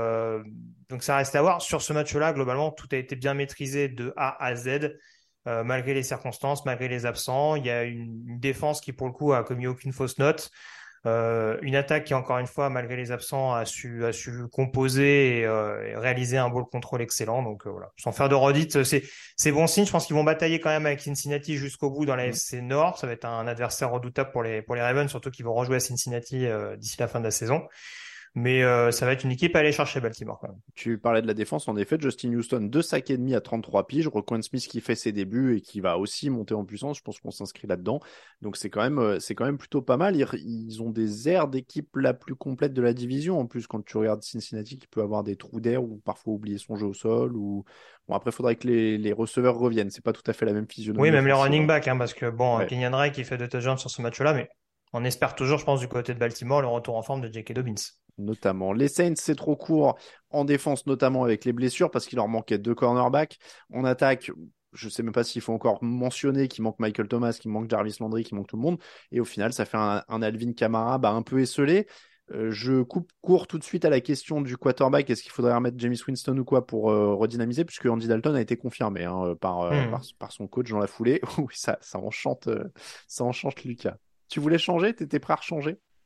donc ça reste à voir. Sur ce match-là, globalement, tout a été bien maîtrisé de A à Z, malgré les circonstances, malgré les absents. Il y a une défense qui, pour le coup, a commis aucune fausse note. Une attaque qui, encore une fois, malgré les absents, a su composer et réaliser un ball control excellent. Donc voilà, sans faire de redites, c'est bon signe. Je pense qu'ils vont batailler quand même avec Cincinnati jusqu'au bout dans la Mm. FC Nord. Ça va être un adversaire redoutable pour les Ravens, surtout qu'ils vont rejouer à Cincinnati d'ici la fin de la saison. Mais ça va être une équipe à aller chercher Baltimore quand même. Tu parlais de la défense, en effet, Justin Houston, 2 sacs et demi à 33 piges, Roquan Smith qui fait ses débuts et qui va aussi monter en puissance, je pense qu'on s'inscrit là-dedans. Donc c'est quand même plutôt pas mal. Ils ont des airs d'équipe la plus complète de la division. En plus, quand tu regardes Cincinnati, qui peut avoir des trous d'air ou parfois oublier son jeu au sol. Bon, après, il faudrait que les receveurs reviennent. C'est pas tout à fait la même physionomie Oui, même les offensive, running hein. backs, hein, parce que bon, Ouais. Kenyan Drake qui fait 2 touchdowns sur ce match-là, mais on espère toujours, je pense, du côté de Baltimore, le retour en forme de J.K. Dobbins. Notamment. Les Saints, c'est trop court en défense, notamment avec les blessures, parce qu'il leur manquait 2 cornerbacks. En attaque, je sais même pas s'il faut encore mentionner qu'il manque Michael Thomas, qu'il manque Jarvis Landry, qu'il manque tout le monde. Et au final, ça fait un Alvin Kamara un peu esselé. Je coupe court tout de suite à la question du quarterback. Est-ce qu'il faudrait remettre Jameis Winston ou quoi pour redynamiser, puisque Andy Dalton a été confirmé, hein, par son coach dans la foulée. Oui, ça enchante Lucas. Tu voulais changer? T'étais prêt à changer?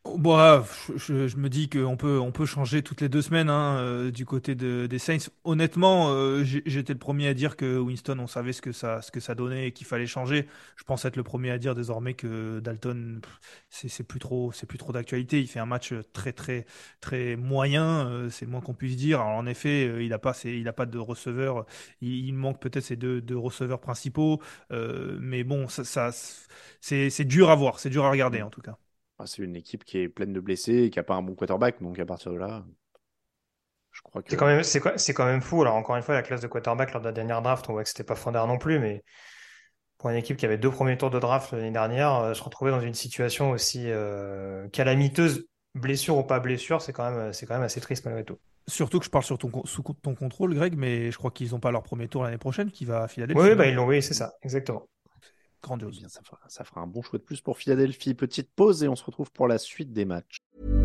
Bon, je me dis qu'on on peut changer toutes les 2 semaines hein, du côté des Saints. Honnêtement, j'étais le premier à dire que Winston, on savait ce que ça donnait et qu'il fallait changer. Je pense être le premier à dire désormais que Dalton, c'est plus trop d'actualité. Il fait un match très très très moyen, c'est le moins qu'on puisse dire. Alors, en effet, il a pas de receveur. Il manque peut-être ces deux receveurs principaux, mais bon, c'est dur à voir, c'est dur à regarder en tout cas. C'est une équipe qui est pleine de blessés et qui n'a pas un bon quarterback. Donc, à partir de là, je crois que. C'est quand même fou. Alors, encore une fois, la classe de quarterback lors de la dernière draft, on voit que c'était pas fondard non plus, mais pour une équipe qui avait 2 premiers tours de draft l'année dernière, se retrouver dans une situation aussi calamiteuse, blessure ou pas blessure, c'est quand même assez triste malgré tout. Surtout que je parle sous ton contrôle, Greg, mais je crois qu'ils n'ont pas leur premier tour l'année prochaine, qui va à Oui, Philadelphie, bah non? ils l'ont, oui, c'est ça, exactement. Eh Grandiose. bien, ça fera un bon choix de plus pour Philadelphie. Petite pause et on se retrouve pour la suite des matchs.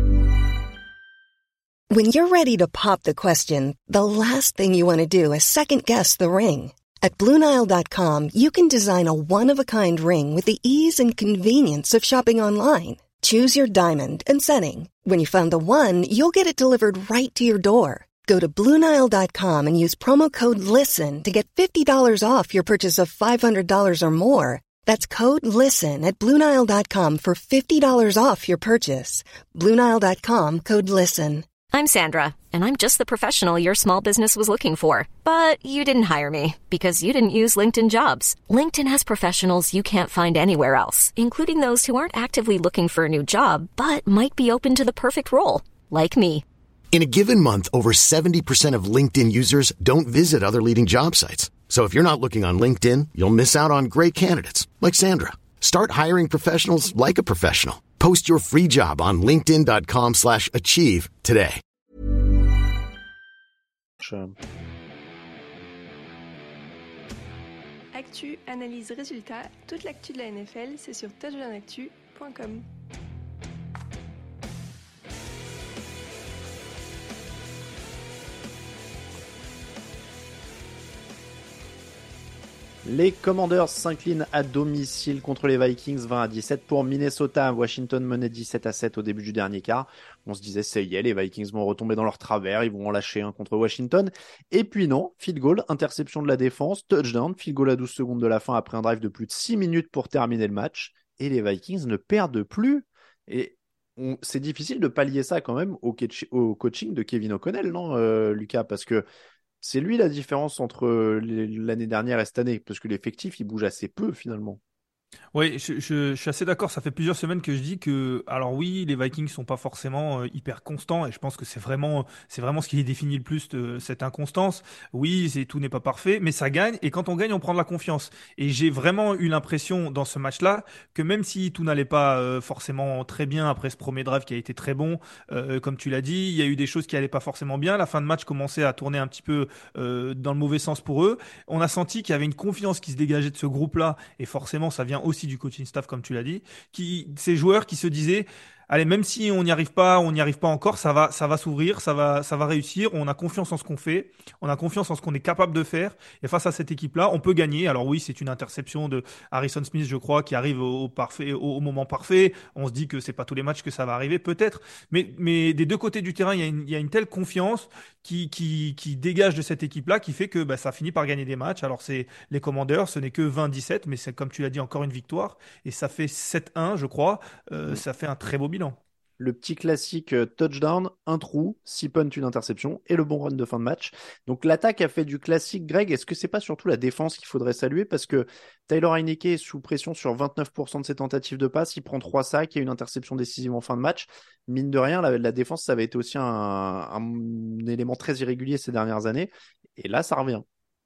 When you're ready to pop the question, the last thing you want to do is second-guess the ring. At BlueNile.com, you can design a one-of-a-kind ring with the ease and convenience of shopping online. Choose your diamond and setting. When you find the one, you'll get it delivered right to your door. Go to BlueNile.com and use promo code LISTEN to get $50 off your purchase of $500 or more. That's code LISTEN at BlueNile.com for $50 off your purchase. BlueNile.com, code LISTEN. I'm Sandra, and I'm just the professional your small business was looking for. But you didn't hire me because you didn't use LinkedIn Jobs. LinkedIn has professionals you can't find anywhere else, including those who aren't actively looking for a new job, but might be open to the perfect role, like me. In a given month, over 70% of LinkedIn users don't visit other leading job sites. So if you're not looking on LinkedIn, you'll miss out on great candidates like Sandra. Start hiring professionals like a professional. Post your free job on linkedin.com/achieve today. Actu, analyse, résultat, toute l'actu de la NFL, c'est sur touchdownactu.com. Les Commanders s'inclinent à domicile contre les Vikings 20-17 pour Minnesota. Washington menait 17-7 au début du dernier quart. On se disait, ça y est, les Vikings vont retomber dans leur travers, ils vont en lâcher un contre Washington. Et puis non, field goal, interception de la défense, touchdown, field goal à 12 secondes de la fin après un drive de plus de 6 minutes pour terminer le match. Et les Vikings ne perdent plus. Et c'est difficile de pallier ça quand même au coaching de Kevin O'Connell, non, Lucas? Parce que c'est lui la différence entre l'année dernière et cette année, parce que l'effectif, il bouge assez peu finalement. Oui, je suis assez d'accord. Ça fait plusieurs semaines que je dis que, alors oui, les Vikings sont pas forcément hyper constants, et je pense que c'est vraiment ce qui les définit le plus de cette inconstance. Oui, tout n'est pas parfait, mais ça gagne, et quand on gagne, on prend de la confiance. Et j'ai vraiment eu l'impression dans ce match-là que même si tout n'allait pas forcément très bien après ce premier drive qui a été très bon, comme tu l'as dit, il y a eu des choses qui allaient pas forcément bien. La fin de match commençait à tourner un petit peu dans le mauvais sens pour eux. On a senti qu'il y avait une confiance qui se dégageait de ce groupe-là, et forcément, ça vient aussi du coaching staff, comme tu l'as dit, ces joueurs qui se disaient, allez, même si on n'y arrive pas encore, ça va s'ouvrir, ça va réussir. On a confiance en ce qu'on fait, on a confiance en ce qu'on est capable de faire. Et face à cette équipe-là, on peut gagner. Alors oui, c'est une interception de Harrison Smith, je crois, qui arrive au moment parfait. On se dit que c'est pas tous les matchs que ça va arriver, peut-être. Mais des deux côtés du terrain, il y a une telle confiance qui dégage de cette équipe-là, qui fait que ça finit par gagner des matchs. Alors c'est les Commanders, ce n'est que 20-17, mais c'est, comme tu l'as dit, encore une victoire. Et ça fait 7-1, je crois. Ça fait un très beau bilan. Le petit classique touchdown, un trou, 6 punts, une interception et le bon run de fin de match. Donc l'attaque a fait du classique, Greg. Est-ce que c'est pas surtout la défense qu'il faudrait saluer? Parce que Taylor Heinicke est sous pression sur 29% de ses tentatives de passe. Il prend 3 sacs et une interception décisive en fin de match. Mine de rien, la défense, ça avait été aussi un élément très irrégulier ces dernières années. Et là, ça revient.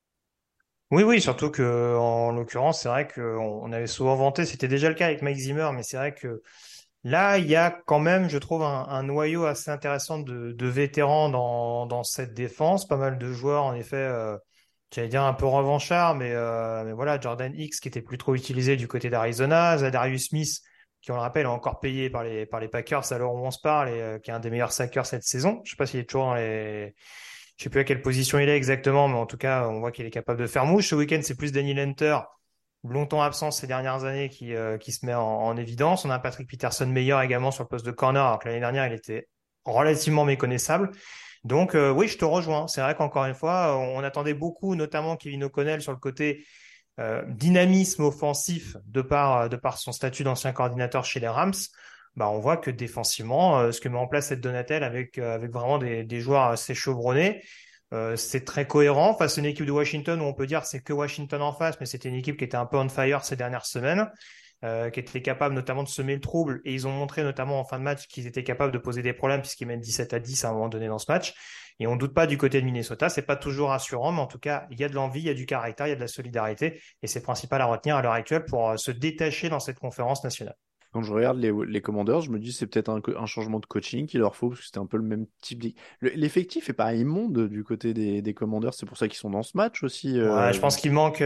Oui, oui, surtout que en l'occurrence, c'est vrai qu'on avait souvent vanté, c'était déjà le cas avec Mike Zimmer, mais c'est vrai que là, il y a quand même, je trouve, un noyau assez intéressant de vétérans dans cette défense. Pas mal de joueurs, en effet, j'allais dire un peu revanchards, mais voilà, Jordan Hicks qui était plus trop utilisé du côté d'Arizona, Zadarius Smith, qui, on le rappelle, est encore payé par les Packers à l'heure où on se parle, et qui est un des meilleurs sackers cette saison. Je sais pas s'il est toujours dans les... Je sais plus à quelle position il est exactement, mais en tout cas, on voit qu'il est capable de faire mouche. Ce week-end, c'est plus Daniel Hunter longtemps absent ces dernières années qui se met en évidence. On a un Patrick Peterson meilleur également sur le poste de corner, alors que l'année dernière, il était relativement méconnaissable. Donc oui, je te rejoins. C'est vrai qu'encore une fois, on attendait beaucoup, notamment Kevin O'Connell sur le côté dynamisme offensif de par son statut d'ancien coordinateur chez les Rams. Bah, on voit que défensivement, ce que met en place cette Donatelle avec vraiment des joueurs assez chevronnés, c'est très cohérent face à une équipe de Washington où on peut dire c'est que Washington en face, mais c'était une équipe qui était un peu on fire ces dernières semaines, qui était capable notamment de semer le trouble, et ils ont montré notamment en fin de match qu'ils étaient capables de poser des problèmes puisqu'ils mènent 17-10 à un moment donné dans ce match. Et on ne doute pas du côté de Minnesota, c'est pas toujours rassurant, mais en tout cas, il y a de l'envie, il y a du caractère, il y a de la solidarité, et c'est principal à retenir à l'heure actuelle pour se détacher dans cette conférence nationale. Quand je regarde les Commanders, je me dis c'est peut-être un changement de coaching qu'il leur faut, parce que c'était un peu le même type l'effectif est pas immonde du côté des Commanders, c'est pour ça qu'ils sont dans ce match aussi. Ouais, je pense qu'il manque.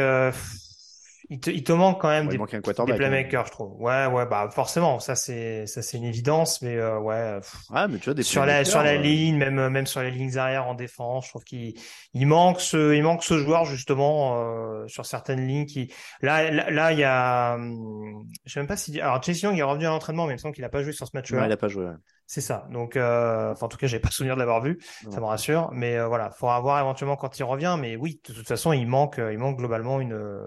Il te manque quand même Ouais, il des manque un quarterback, playmakers, je trouve. Ouais, bah forcément, ça c'est une évidence, mais ouais. Ah, mais tu vois, des Sur la playmakers, ligne, même sur les lignes arrière en défense, je trouve qu'il manque ce joueur justement sur certaines lignes qui. Là, il y a. Je sais même pas si. Alors Chase Young est revenu à l'entraînement, mais il me semble qu'il a pas joué sur ce match-là. non, il a pas joué. Ouais. C'est ça. Donc, en tout cas, j'ai pas souvenir de l'avoir vu. Non. Ça me rassure. Mais voilà, faudra voir éventuellement quand il revient. Mais oui, de toute façon, il manque globalement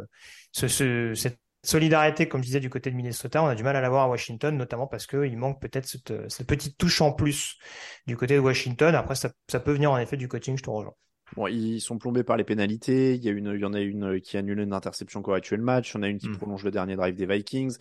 cette solidarité, comme je disais, du côté de Minnesota. On a du mal à l'avoir à Washington, notamment parce que il manque peut-être cette petite touche en plus du côté de Washington. Après, ça peut venir en effet du coaching. Je te rejoins. Bon, ils sont plombés par les pénalités. Il y en a une qui annule une interception qui aurait tué le match. Il y en a une qui prolonge le dernier drive des Vikings.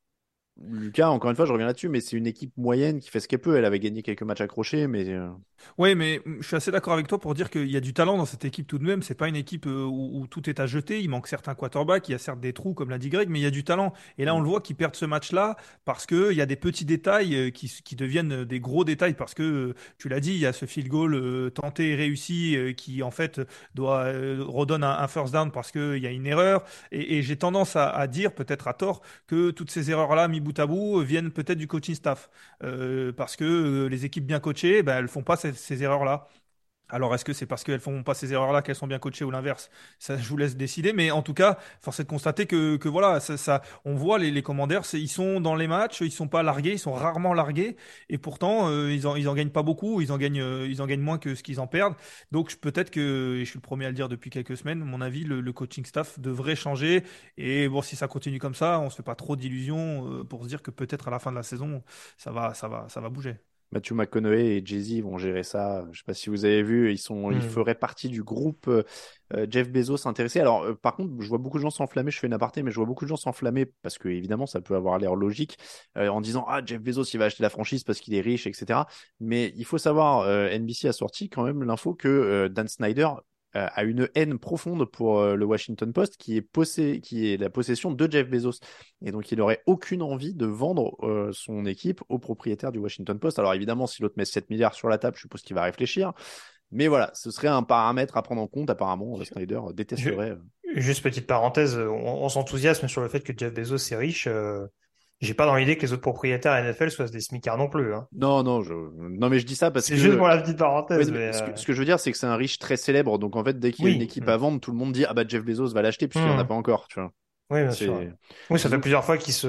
Lucas, encore une fois, je reviens là-dessus, mais c'est une équipe moyenne qui fait ce qu'elle peut. Elle avait gagné quelques matchs accrochés, mais Oui, mais je suis assez d'accord avec toi pour dire qu'il y a du talent dans cette équipe tout de même. C'est pas une équipe où tout est à jeter. Il manque certains quarterbacks, il y a certes des trous, comme l'a dit Greg, mais il y a du talent. Et là, on le voit qu'ils perdent ce match-là parce qu'il y a des petits détails qui deviennent des gros détails. Parce que, tu l'as dit, il y a ce field goal tenté et réussi qui, en fait, redonne un first down parce qu'il y a une erreur. Et j'ai tendance à dire, peut-être à tort, que toutes ces erreurs-là, mis bout à bout, viennent peut-être du coaching staff. Parce que les équipes bien coachées, ben, elles font pas ces erreurs-là. Alors, est-ce que c'est parce qu'elles font pas ces erreurs-là qu'elles sont bien coachées ou l'inverse? Ça, je vous laisse décider. Mais en tout cas, force est de constater que voilà, on voit les Commanders, ils sont dans les matchs, ils sont pas largués, ils sont rarement largués, et pourtant ils en gagnent pas beaucoup, ils en gagnent moins que ce qu'ils en perdent. Donc peut-être que, et je suis le premier à le dire depuis quelques semaines, à mon avis, le coaching staff devrait changer. Et bon, si ça continue comme ça, on se fait pas trop d'illusions pour se dire que peut-être à la fin de la saison, ça va bouger. Matthew McConaughey et Jay-Z vont gérer ça. Je sais pas si vous avez vu, ils feraient partie du groupe Jeff Bezos intéressé. Alors, par contre, je vois beaucoup de gens s'enflammer. Je fais une aparté, mais je vois beaucoup de gens s'enflammer parce que évidemment, ça peut avoir l'air logique en disant ah Jeff Bezos il va acheter la franchise parce qu'il est riche, etc. Mais il faut savoir, NBC a sorti quand même l'info que Dan Snyder a une haine profonde pour le Washington Post qui est la possession de Jeff Bezos. Et donc, il n'aurait aucune envie de vendre son équipe au propriétaire du Washington Post. Alors, évidemment, si l'autre met 7 milliards sur la table, je suppose qu'il va réfléchir. Mais voilà, ce serait un paramètre à prendre en compte. Apparemment, Snyder détesterait. Juste petite parenthèse, on s'enthousiasme sur le fait que Jeff Bezos est riche. J'ai pas dans l'idée que les autres propriétaires NFL soient des smicards non plus. Hein. Non, mais je dis ça parce que. C'est juste pour la petite parenthèse. Oui, mais ce que je veux dire, c'est que c'est un riche très célèbre. Donc, en fait, dès qu'il y a une équipe à vendre, tout le monde dit ah bah Jeff Bezos va l'acheter puisqu'il n'y en a pas encore. Tu vois. Oui, bien sûr. Oui, ça fait plusieurs fois qu'il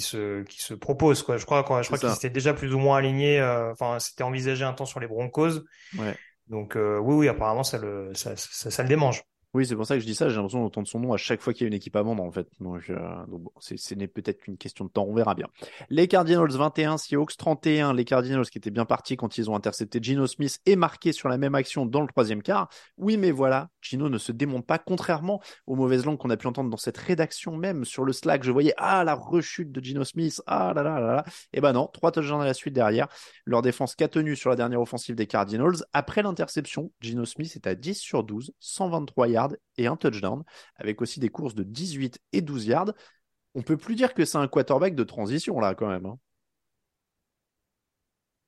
se propose, quoi. Je crois qu'il s'était déjà plus ou moins aligné, enfin, c'était envisagé un temps sur les Broncos. Ouais. Donc, oui, apparemment, ça le démange. Oui, c'est pour ça que je dis ça. J'ai l'impression d'entendre son nom à chaque fois qu'il y a une équipe à vendre, en fait. Donc bon, ce n'est peut-être qu'une question de temps. On verra bien. Les Cardinals 21, Seahawks 31. Les Cardinals qui étaient bien partis quand ils ont intercepté Geno Smith et marqué sur la même action dans le troisième quart. Oui, mais voilà, Geno ne se démonte pas, contrairement aux mauvaises langues qu'on a pu entendre dans cette rédaction même sur le Slack. Je voyais la rechute de Geno Smith. Ah là là là là. Et ben non, 3 touchdowns à la suite derrière. Leur défense qu'a tenu sur la dernière offensive des Cardinals. Après l'interception, Geno Smith est à 10 sur 12, 123 yards et un touchdown, avec aussi des courses de 18 et 12 yards. On peut plus dire que c'est un quarterback de transition là quand même. Hein.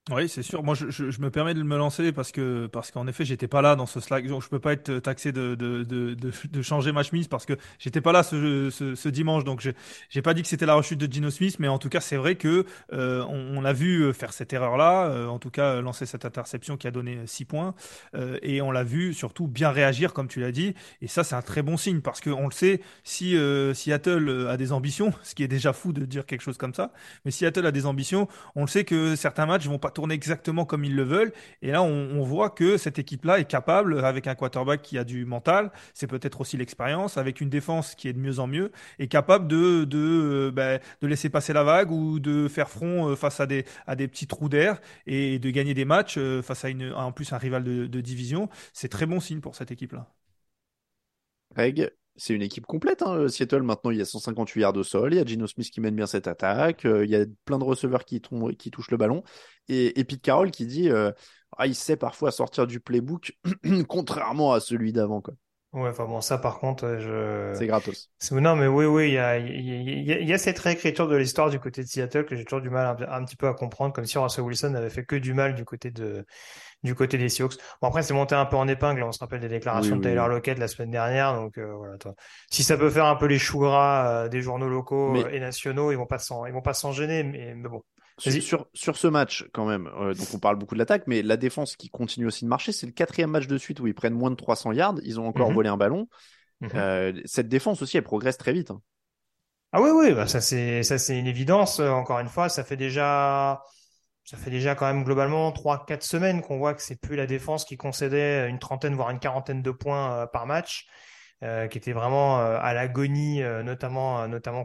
Oui, c'est sûr. Moi, je me permets de me lancer parce qu'en effet, j'étais pas là dans ce Slack. Donc, je peux pas être taxé de changer ma chemise parce que j'étais pas là ce dimanche. Donc, j'ai pas dit que c'était la rechute de Geno Smith, mais en tout cas, c'est vrai que on l'a vu faire cette erreur-là. En tout cas, lancer cette interception qui a donné 6 points, et on l'a vu surtout bien réagir, comme tu l'as dit. Et ça, c'est un très bon signe parce que on le sait, si Seattle a des ambitions, ce qui est déjà fou de dire quelque chose comme ça, mais Seattle a des ambitions, on le sait que certains matchs vont pas tourner exactement comme ils le veulent. Et là, on voit que cette équipe-là est capable, avec un quarterback qui a du mental, c'est peut-être aussi l'expérience, avec une défense qui est de mieux en mieux, est capable de laisser passer la vague ou de faire front face à des petits trous d'air et de gagner des matchs face à en plus un rival de division. C'est très bon signe pour cette équipe-là. Greg, c'est une équipe complète, hein. Seattle, maintenant, il y a 158 yards au sol. Il y a Geno Smith qui mène bien cette attaque. Il y a plein de receveurs qui touchent le ballon. Et Pete Carroll qui dit il sait parfois sortir du playbook, contrairement à celui d'avant, quoi. Ouais, enfin bon, ça par contre, C'est gratos. Non, mais oui, il y a cette réécriture de l'histoire du côté de Seattle que j'ai toujours du mal un petit peu à comprendre, comme si Russell Wilson n'avait fait que du mal du côté des Seahawks. Bon, après, c'est monté un peu en épingle. On se rappelle des déclarations de Tyler Lockett la semaine dernière. Donc, voilà, toi. Si ça peut faire un peu les choux gras des journaux locaux et nationaux, ils vont pas s'en gêner. Mais bon. Sur ce match, quand même, donc on parle beaucoup de l'attaque, mais la défense qui continue aussi de marcher, c'est le 4e match de suite où ils prennent moins de 300 yards. Ils ont encore volé un ballon. Cette défense aussi, elle progresse très vite, hein. Ah oui, bah ça c'est une évidence. Encore une fois, ça fait déjà quand même globalement 3-4 semaines qu'on voit que c'est plus la défense qui concédait une trentaine voire une quarantaine de points par match, qui était vraiment à l'agonie, notamment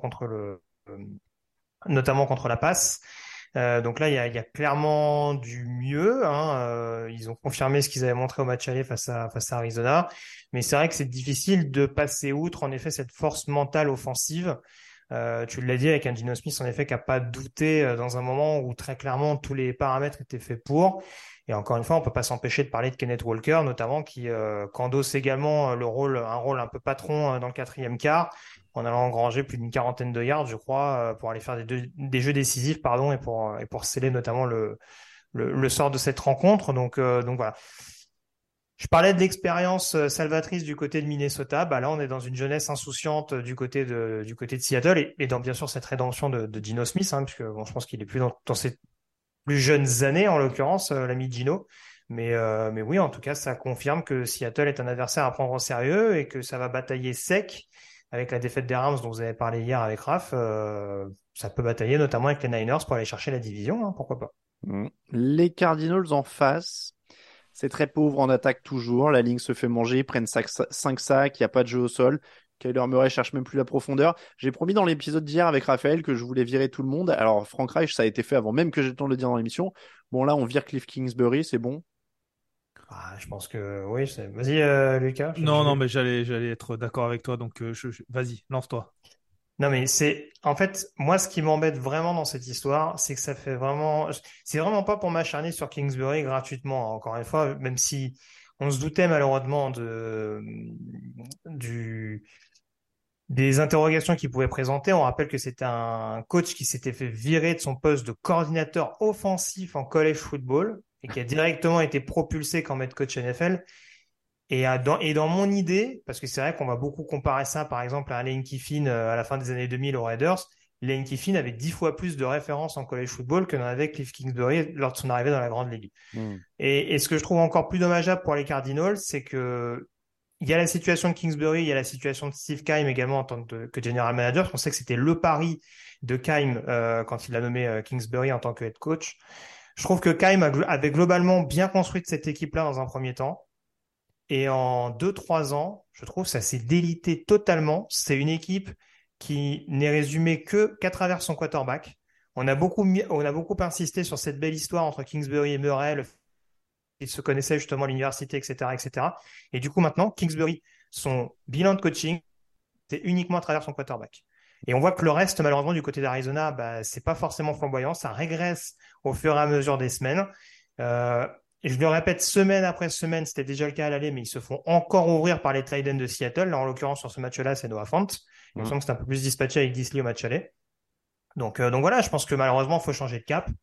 contre la passe. Donc là, il y a clairement du mieux, hein. Ils ont confirmé ce qu'ils avaient montré au match aller face à Arizona, mais c'est vrai que c'est difficile de passer outre en effet cette force mentale offensive. Tu l'as dit avec un Geno Smith en effet qui a pas douté dans un moment où très clairement tous les paramètres étaient faits pour. Et encore une fois, on peut pas s'empêcher de parler de Kenneth Walker notamment qui endosse également un rôle un peu patron dans le 4e quart, en allant engranger plus d'une quarantaine de yards, je crois, pour aller faire des jeux décisifs, pardon, et pour sceller notamment le sort de cette rencontre. Donc voilà. Je parlais de l'expérience salvatrice du côté de Minnesota. Bah là, on est dans une jeunesse insouciante du côté de Seattle et dans bien sûr cette rédemption de Geno Smith, hein, puisque bon, je pense qu'il est plus dans ses plus jeunes années en l'occurrence, l'ami Geno. Mais oui, en tout cas, ça confirme que Seattle est un adversaire à prendre au sérieux et que ça va batailler sec avec la défaite des Rams dont vous avez parlé hier avec Raph. Ça peut batailler notamment avec les Niners pour aller chercher la division, hein, pourquoi pas. Les Cardinals en face. C'est très pauvre en attaque toujours. La ligne se fait manger. Ils prennent 5 sacs. Il n'y a pas de jeu au sol. Kyler Murray cherche même plus la profondeur. J'ai promis dans l'épisode d'hier avec Raphaël que je voulais virer tout le monde. Alors, Frank Reich, ça a été fait avant même que j'ai le temps de le dire dans l'émission. Bon, là, on vire Cliff Kingsbury. C'est bon. Je pense que oui. Vas-y, Lucas. Non, mais j'allais être d'accord avec toi. Donc, vas-y, lance-toi. Non, mais en fait, moi, ce qui m'embête vraiment dans cette histoire, c'est que c'est vraiment pas pour m'acharner sur Kingsbury gratuitement, hein. Encore une fois, même si on se doutait malheureusement des interrogations qu'il pouvait présenter. On rappelle que c'était un coach qui s'était fait virer de son poste de coordinateur offensif en college football et qui a directement été propulsé comme head coach NFL. Et dans mon idée, parce que c'est vrai qu'on va beaucoup comparer ça, par exemple, à Lane Kiffin à la fin des années 2000 aux Raiders. Lane Kiffin avait 10 fois plus de références en college football que n'en avait Cliff Kingsbury lors de son arrivée dans la grande ligue. Et ce que je trouve encore plus dommageable pour les Cardinals, c'est que il y a la situation de Kingsbury, il y a la situation de Steve Keim également en tant que general manager. On sait que c'était le pari de Keim quand il a nommé Kingsbury en tant que head coach. Je trouve que Keim avait globalement bien construit cette équipe-là dans un premier temps. Et en 2-3 ans, je trouve que ça s'est délité totalement. C'est une équipe qui n'est résumée qu'à travers son quarterback. On a beaucoup insisté sur cette belle histoire entre Kingsbury et Murray, ils se connaissaient justement à l'université, etc., etc. Et du coup, maintenant, Kingsbury, son bilan de coaching, c'est uniquement à travers son quarterback. Et on voit que le reste, malheureusement, du côté d'Arizona, c'est pas forcément flamboyant. Ça régresse au fur et à mesure des semaines. Et je le répète, semaine après semaine, c'était déjà le cas à l'aller, mais ils se font encore ouvrir par les tight ends de Seattle. Là, en l'occurrence, sur ce match-là, c'est Noah Fant. Il me semble que c'est un peu plus dispatché avec Disley au match aller. Donc voilà, je pense que malheureusement, il faut changer de cap.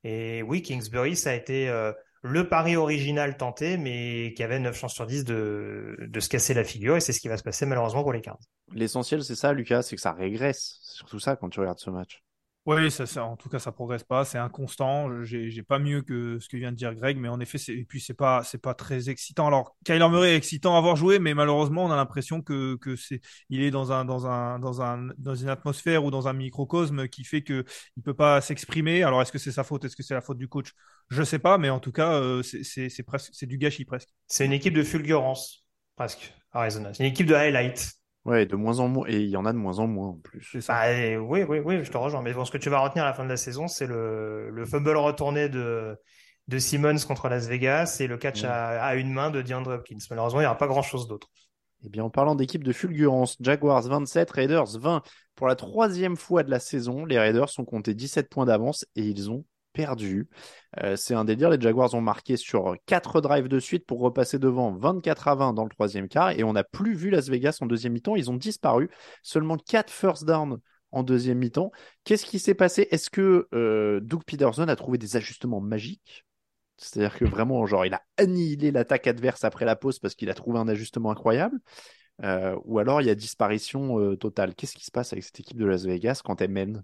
Et oui, Kingsbury, ça a été le pari original tenté, mais qui avait 9 chances sur 10 de se casser la figure, et c'est ce qui va se passer malheureusement pour les Cards. L'essentiel, c'est ça, Lucas, c'est que ça régresse. C'est surtout ça quand tu regardes ce match. Oui, en tout cas, ça progresse pas, c'est inconstant. J'ai pas mieux que ce que vient de dire Greg, mais en effet, et puis c'est pas très excitant. Alors, Kyler Murray est excitant à avoir joué, mais malheureusement, on a l'impression que il est dans une atmosphère ou dans un microcosme qui fait que il peut pas s'exprimer. Alors, est-ce que c'est sa faute? Est-ce que c'est la faute du coach? Je sais pas, mais en tout cas, c'est presque, c'est du gâchis presque. C'est une équipe de fulgurance, presque, Arizona. C'est une équipe de highlight. Ouais, de moins en moins, et il y en a de moins en moins en plus. C'est ça. Bah, oui, je te rejoins. Mais bon, ce que tu vas retenir à la fin de la saison, c'est le fumble retourné de Simmons contre Las Vegas et le catch à une main de DeAndre Hopkins. Malheureusement, il n'y aura pas grand-chose d'autre. Eh bien, en parlant d'équipe de fulgurance, Jaguars 27, Raiders 20. Pour la 3e fois de la saison, les Raiders ont compté 17 points d'avance et ils ont perdu. C'est un délire. Les Jaguars ont marqué sur 4 drives de suite pour repasser devant 24-20 dans le 3e quart. Et on n'a plus vu Las Vegas en 2e mi-temps. Ils ont disparu. Seulement 4 first down en 2e mi-temps. Qu'est-ce qui s'est passé? Est-ce que Doug Peterson a trouvé des ajustements magiques? C'est-à-dire que vraiment, genre, il a annihilé l'attaque adverse après la pause parce qu'il a trouvé un ajustement incroyable. Ou alors, il y a disparition totale. Qu'est-ce qui se passe avec cette équipe de Las Vegas quand elle mène?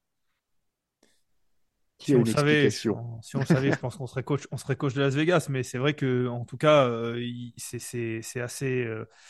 Qui Si a on une le savait, explication? si on le savait, je pense qu'on serait coach de Las Vegas. Mais c'est vrai que, en tout cas, c'est assez,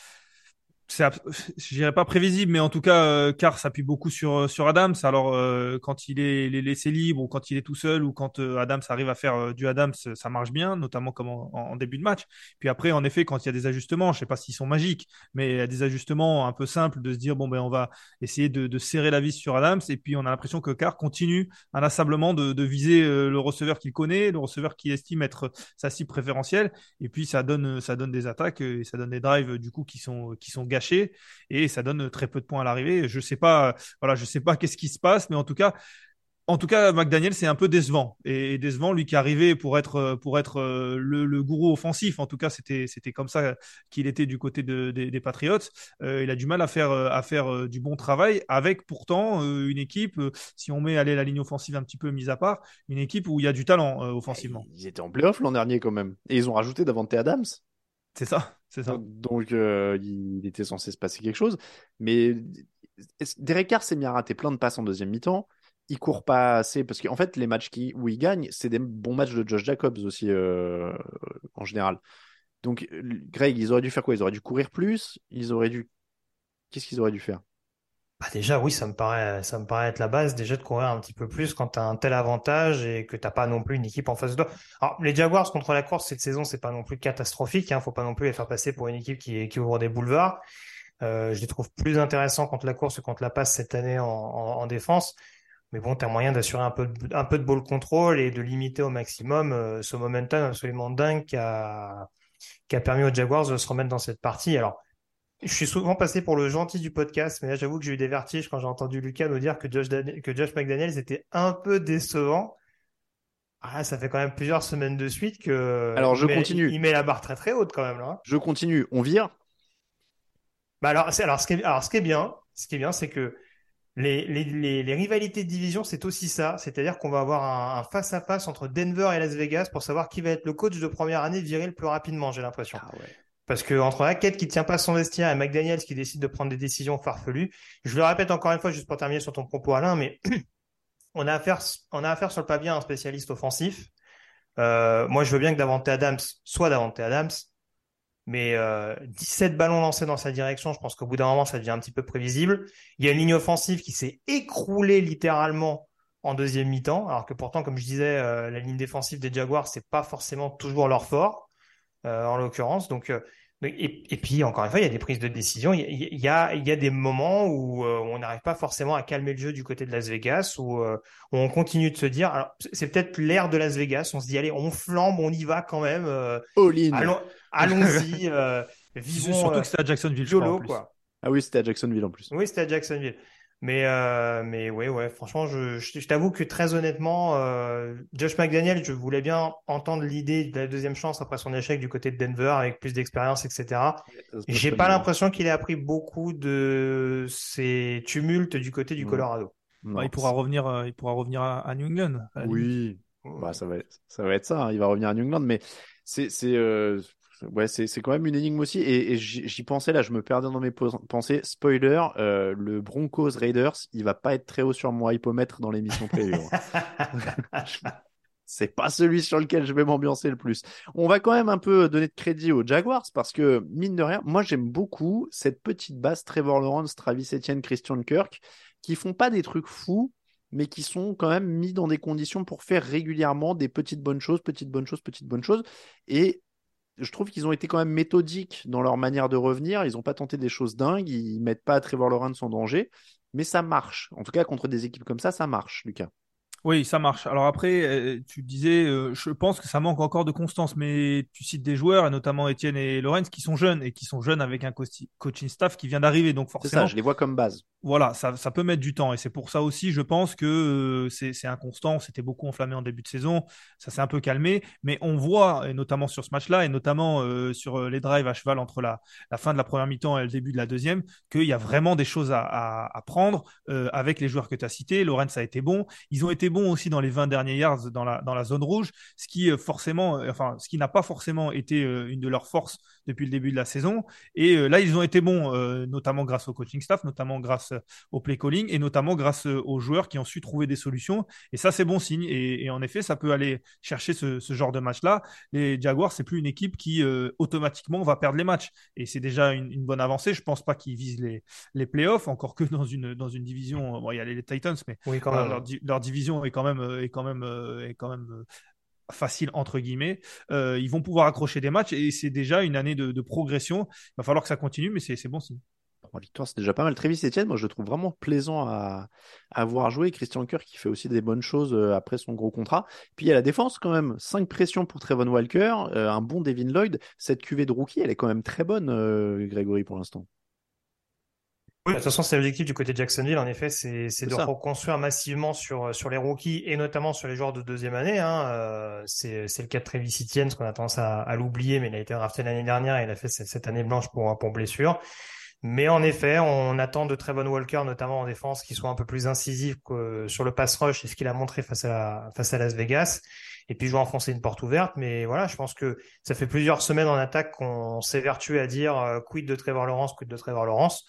je dirais pas prévisible, mais en tout cas, Carr s'appuie beaucoup sur Adams. Alors, quand il est laissé libre ou quand il est tout seul ou quand Adams arrive à faire du Adams, ça marche bien, notamment comme en début de match. Puis après, en effet, quand il y a des ajustements, je sais pas s'ils sont magiques, mais il y a des ajustements un peu simples de se dire, bon, ben, on va essayer de serrer la vis sur Adams. Et puis, on a l'impression que Carr continue inlassablement de viser le receveur qu'il connaît, le receveur qu'il estime être sa cible préférentielle. Et puis, ça donne des attaques et ça donne des drives, du coup, qui sont gâché et ça donne très peu de points à l'arrivée. Je sais pas, voilà, je sais pas qu'est-ce qui se passe, mais en tout cas, McDaniel, c'est un peu décevant. Et décevant, lui qui arrivait pour être le gourou offensif. En tout cas, c'était comme ça qu'il était du côté des Patriots. Il a du mal à faire du bon travail avec pourtant une équipe, si on met aller la ligne offensive un petit peu mise à part, une équipe où il y a du talent offensivement. Ils étaient en playoff l'an dernier quand même. Et ils ont rajouté Davante Adams. C'est ça, c'est ça. Donc, il était censé se passer quelque chose. Mais Derek Carr s'est mis à rater plein de passes en 2e mi-temps. Il court pas assez parce qu'en fait, les matchs où il gagne, c'est des bons matchs de Josh Jacobs aussi en général. Donc, Greg, ils auraient dû faire quoi? Ils auraient dû courir plus. Qu'est-ce qu'ils auraient dû faire? Bah déjà, oui, ça me paraît être la base, déjà de courir un petit peu plus quand tu as un tel avantage et que t'as pas non plus une équipe en face de toi. Alors, les Jaguars contre la course cette saison, c'est pas non plus catastrophique, hein, faut pas non plus les faire passer pour une équipe qui ouvre des boulevards. Je les trouve plus intéressants contre la course que contre la passe cette année en défense. Mais bon, tu as moyen d'assurer un peu de ball control et de limiter au maximum ce momentum absolument dingue qui a permis aux Jaguars de se remettre dans cette partie. Alors, je suis souvent passé pour le gentil du podcast, mais là, j'avoue que j'ai eu des vertiges quand j'ai entendu Lucas nous dire que Josh McDaniels était un peu décevant. Ah, ça fait quand même plusieurs semaines de suite que Alors, je continue. Il met la barre très très haute quand même là, hein. Je continue. On vire? Bah ce qui est bien, c'est que les rivalités de division, c'est aussi ça. C'est-à-dire qu'on va avoir un face-à-face entre Denver et Las Vegas pour savoir qui va être le coach de première année viré le plus rapidement, j'ai l'impression. Ah ouais. Parce que entre Hackett qui tient pas son vestiaire et McDaniels qui décide de prendre des décisions farfelues, je le répète encore une fois, juste pour terminer sur ton propos, Alain, mais on a affaire sur le papier à un spécialiste offensif. Moi, je veux bien que Davante Adams soit Davante Adams, mais 17 ballons lancés dans sa direction, je pense qu'au bout d'un moment, ça devient un petit peu prévisible. Il y a une ligne offensive qui s'est écroulée littéralement en 2e mi-temps, alors que pourtant, comme je disais, la ligne défensive des Jaguars, c'est pas forcément toujours leur fort, en l'occurrence. Donc, et puis, encore une fois, il y a des prises de décision. Il y a des moments où on n'arrive pas forcément à calmer le jeu du côté de Las Vegas, où on continue de se dire, alors c'est peut-être l'ère de Las Vegas, on se dit, allez, on flambe, on y va quand même. All-in. Allons-y, vivons. Surtout que c'était à Jacksonville, YOLO, je crois, en plus. quoi. Ah oui, c'était à Jacksonville en plus. Oui, c'était à Jacksonville. Mais ouais, franchement, je t'avoue que très honnêtement, Josh McDaniel, je voulais bien entendre l'idée de la 2e chance après son échec du côté de Denver avec plus d'expérience, etc. J'ai pas l'impression qu'il ait appris beaucoup de ces tumultes du côté du Colorado. Non, Il pourra revenir à New England. Oui. Bah, ça va être ça, hein. Il va revenir à New England, mais c'est quand même une énigme aussi. Et j'y pensais là, je me perdais dans mes pensées. Spoiler, le Broncos Raiders, il va pas être très haut sur mon hypomètre dans l'émission prévue, hein. C'est pas celui sur lequel je vais m'ambiancer le plus. On va quand même un peu donner de crédit aux Jaguars parce que, mine de rien, moi j'aime beaucoup cette petite base Trevor Lawrence, Travis Etienne, Christian Kirk, qui font pas des trucs fous, mais qui sont quand même mis dans des conditions pour faire régulièrement des petites bonnes choses, petites bonnes choses, petites bonnes choses. Et je trouve qu'ils ont été quand même méthodiques dans leur manière de revenir. Ils n'ont pas tenté des choses dingues, ils mettent pas Trevor Lawrence en danger, mais ça marche. En tout cas, contre des équipes comme ça marche, Lucas. Oui, ça marche. Alors après, tu disais, je pense que ça manque encore de constance, mais tu cites des joueurs, et notamment Étienne et Lorenz, qui sont jeunes et qui sont jeunes avec un coaching staff qui vient d'arriver. Donc C'est ça, forcément, je les vois comme base. voilà, ça peut mettre du temps. Et c'est pour ça aussi, je pense que c'est inconstant. C'était beaucoup enflammé en début de saison. Ça s'est un peu calmé. Mais on voit, et notamment sur ce match-là, et notamment sur les drives à cheval entre la fin de la première mi-temps et le début de la deuxième, qu'il y a vraiment des choses à prendre avec les joueurs que tu as cités. Lorenz a été bon. Ils ont été bons aussi dans les 20 derniers yards dans la zone rouge, ce qui ce qui n'a pas forcément été une de leurs forces depuis le début de la saison. Et là, ils ont été bons, notamment grâce au coaching staff, notamment grâce au play calling et notamment grâce aux joueurs qui ont su trouver des solutions. Et ça, c'est bon signe. Et en effet, ça peut aller chercher ce genre de match-là. Les Jaguars, c'est plus une équipe qui automatiquement va perdre les matchs. Et c'est déjà une bonne avancée. Je pense pas qu'ils visent les playoffs, encore que dans une division. Bon, il y a les Titans, mais Oui, quand même. leur division est quand même facile entre guillemets. Ils vont pouvoir accrocher des matchs et c'est déjà une année de progression. Il va falloir que ça continue, mais c'est bon signe. 3 victoires, c'est déjà pas mal. Travis Etienne, moi je le trouve vraiment plaisant à voir jouer. Christian Kirk qui fait aussi des bonnes choses après son gros contrat. Puis il y a la défense quand même. 5 pressions pour Trevon Walker, un bon Devin Lloyd. Cette cuvée de rookie, elle est quand même très bonne, Grégory, pour l'instant. Oui, de toute façon, c'est l'objectif du côté de Jacksonville, en effet, c'est de ça. reconstruire massivement sur les rookies et notamment sur les joueurs de deuxième année, hein. C'est le cas de Travis Etienne, parce qu'on a tendance à l'oublier, mais il a été drafté l'année dernière et il a fait cette année blanche pour blessure. Mais en effet, on attend de Trevon Walker, notamment en défense, qu'il soit un peu plus incisif que sur le pass rush et ce qu'il a montré face à Las Vegas. Et puis, je vais enfoncer une porte ouverte. Mais voilà, je pense que ça fait plusieurs semaines en attaque qu'on s'évertue à dire quid de Trevor Lawrence, quid de Trevor Lawrence.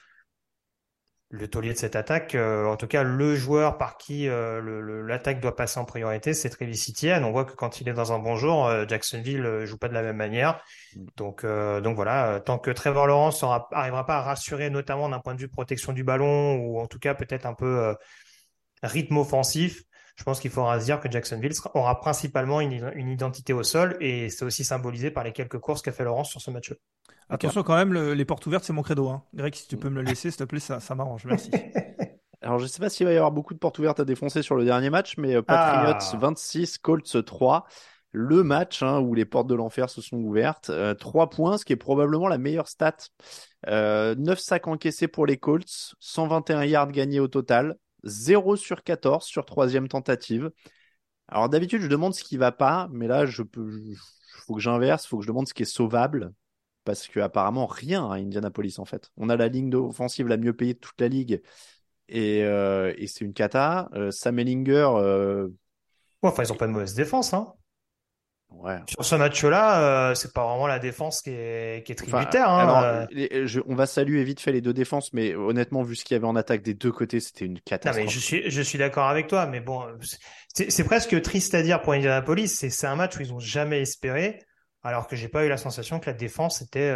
Le taulier de cette attaque, en tout cas le joueur par qui l'attaque doit passer en priorité, c'est Travis Etienne. On voit que quand il est dans un bon jour, Jacksonville joue pas de la même manière. Donc voilà, tant que Trevor Lawrence arrivera pas à rassurer, notamment d'un point de vue protection du ballon ou en tout cas peut-être un peu rythme offensif, je pense qu'il faudra se dire que Jacksonville aura principalement une identité au sol et c'est aussi symbolisé par les quelques courses qu'a fait Lawrence sur ce match-là. Attention quand même, les portes ouvertes, c'est mon credo, hein. Greg, si tu peux me le laisser, s'il te plaît, ça m'arrange. Merci. Alors, je sais pas s'il va y avoir beaucoup de portes ouvertes à défoncer sur le dernier match, mais Patriots 26, Colts 3. Le match où les portes de l'enfer se sont ouvertes. 3 points, ce qui est probablement la meilleure stat. 9 sacs encaissés pour les Colts, 121 yards gagnés au total, 0 sur 14 sur troisième tentative. Alors d'habitude, je demande ce qui va pas, mais là, faut que j'inverse, faut que je demande ce qui est sauvable. Parce que apparemment rien à Indianapolis en fait. On a la ligne offensive la mieux payée de toute la ligue et c'est une cata. Sam Ehlinger. Enfin, ils ont pas de mauvaise défense, hein. Ouais. Sur ce match-là, c'est pas vraiment la défense qui est tributaire. Hein. On va saluer vite fait les deux défenses, mais honnêtement, vu ce qu'il y avait en attaque des deux côtés, c'était une catastrophe. Non, mais je suis d'accord avec toi, mais bon, c'est presque triste à dire pour Indianapolis. C'est un match où ils ont jamais espéré. Alors que j'ai pas eu la sensation que la défense était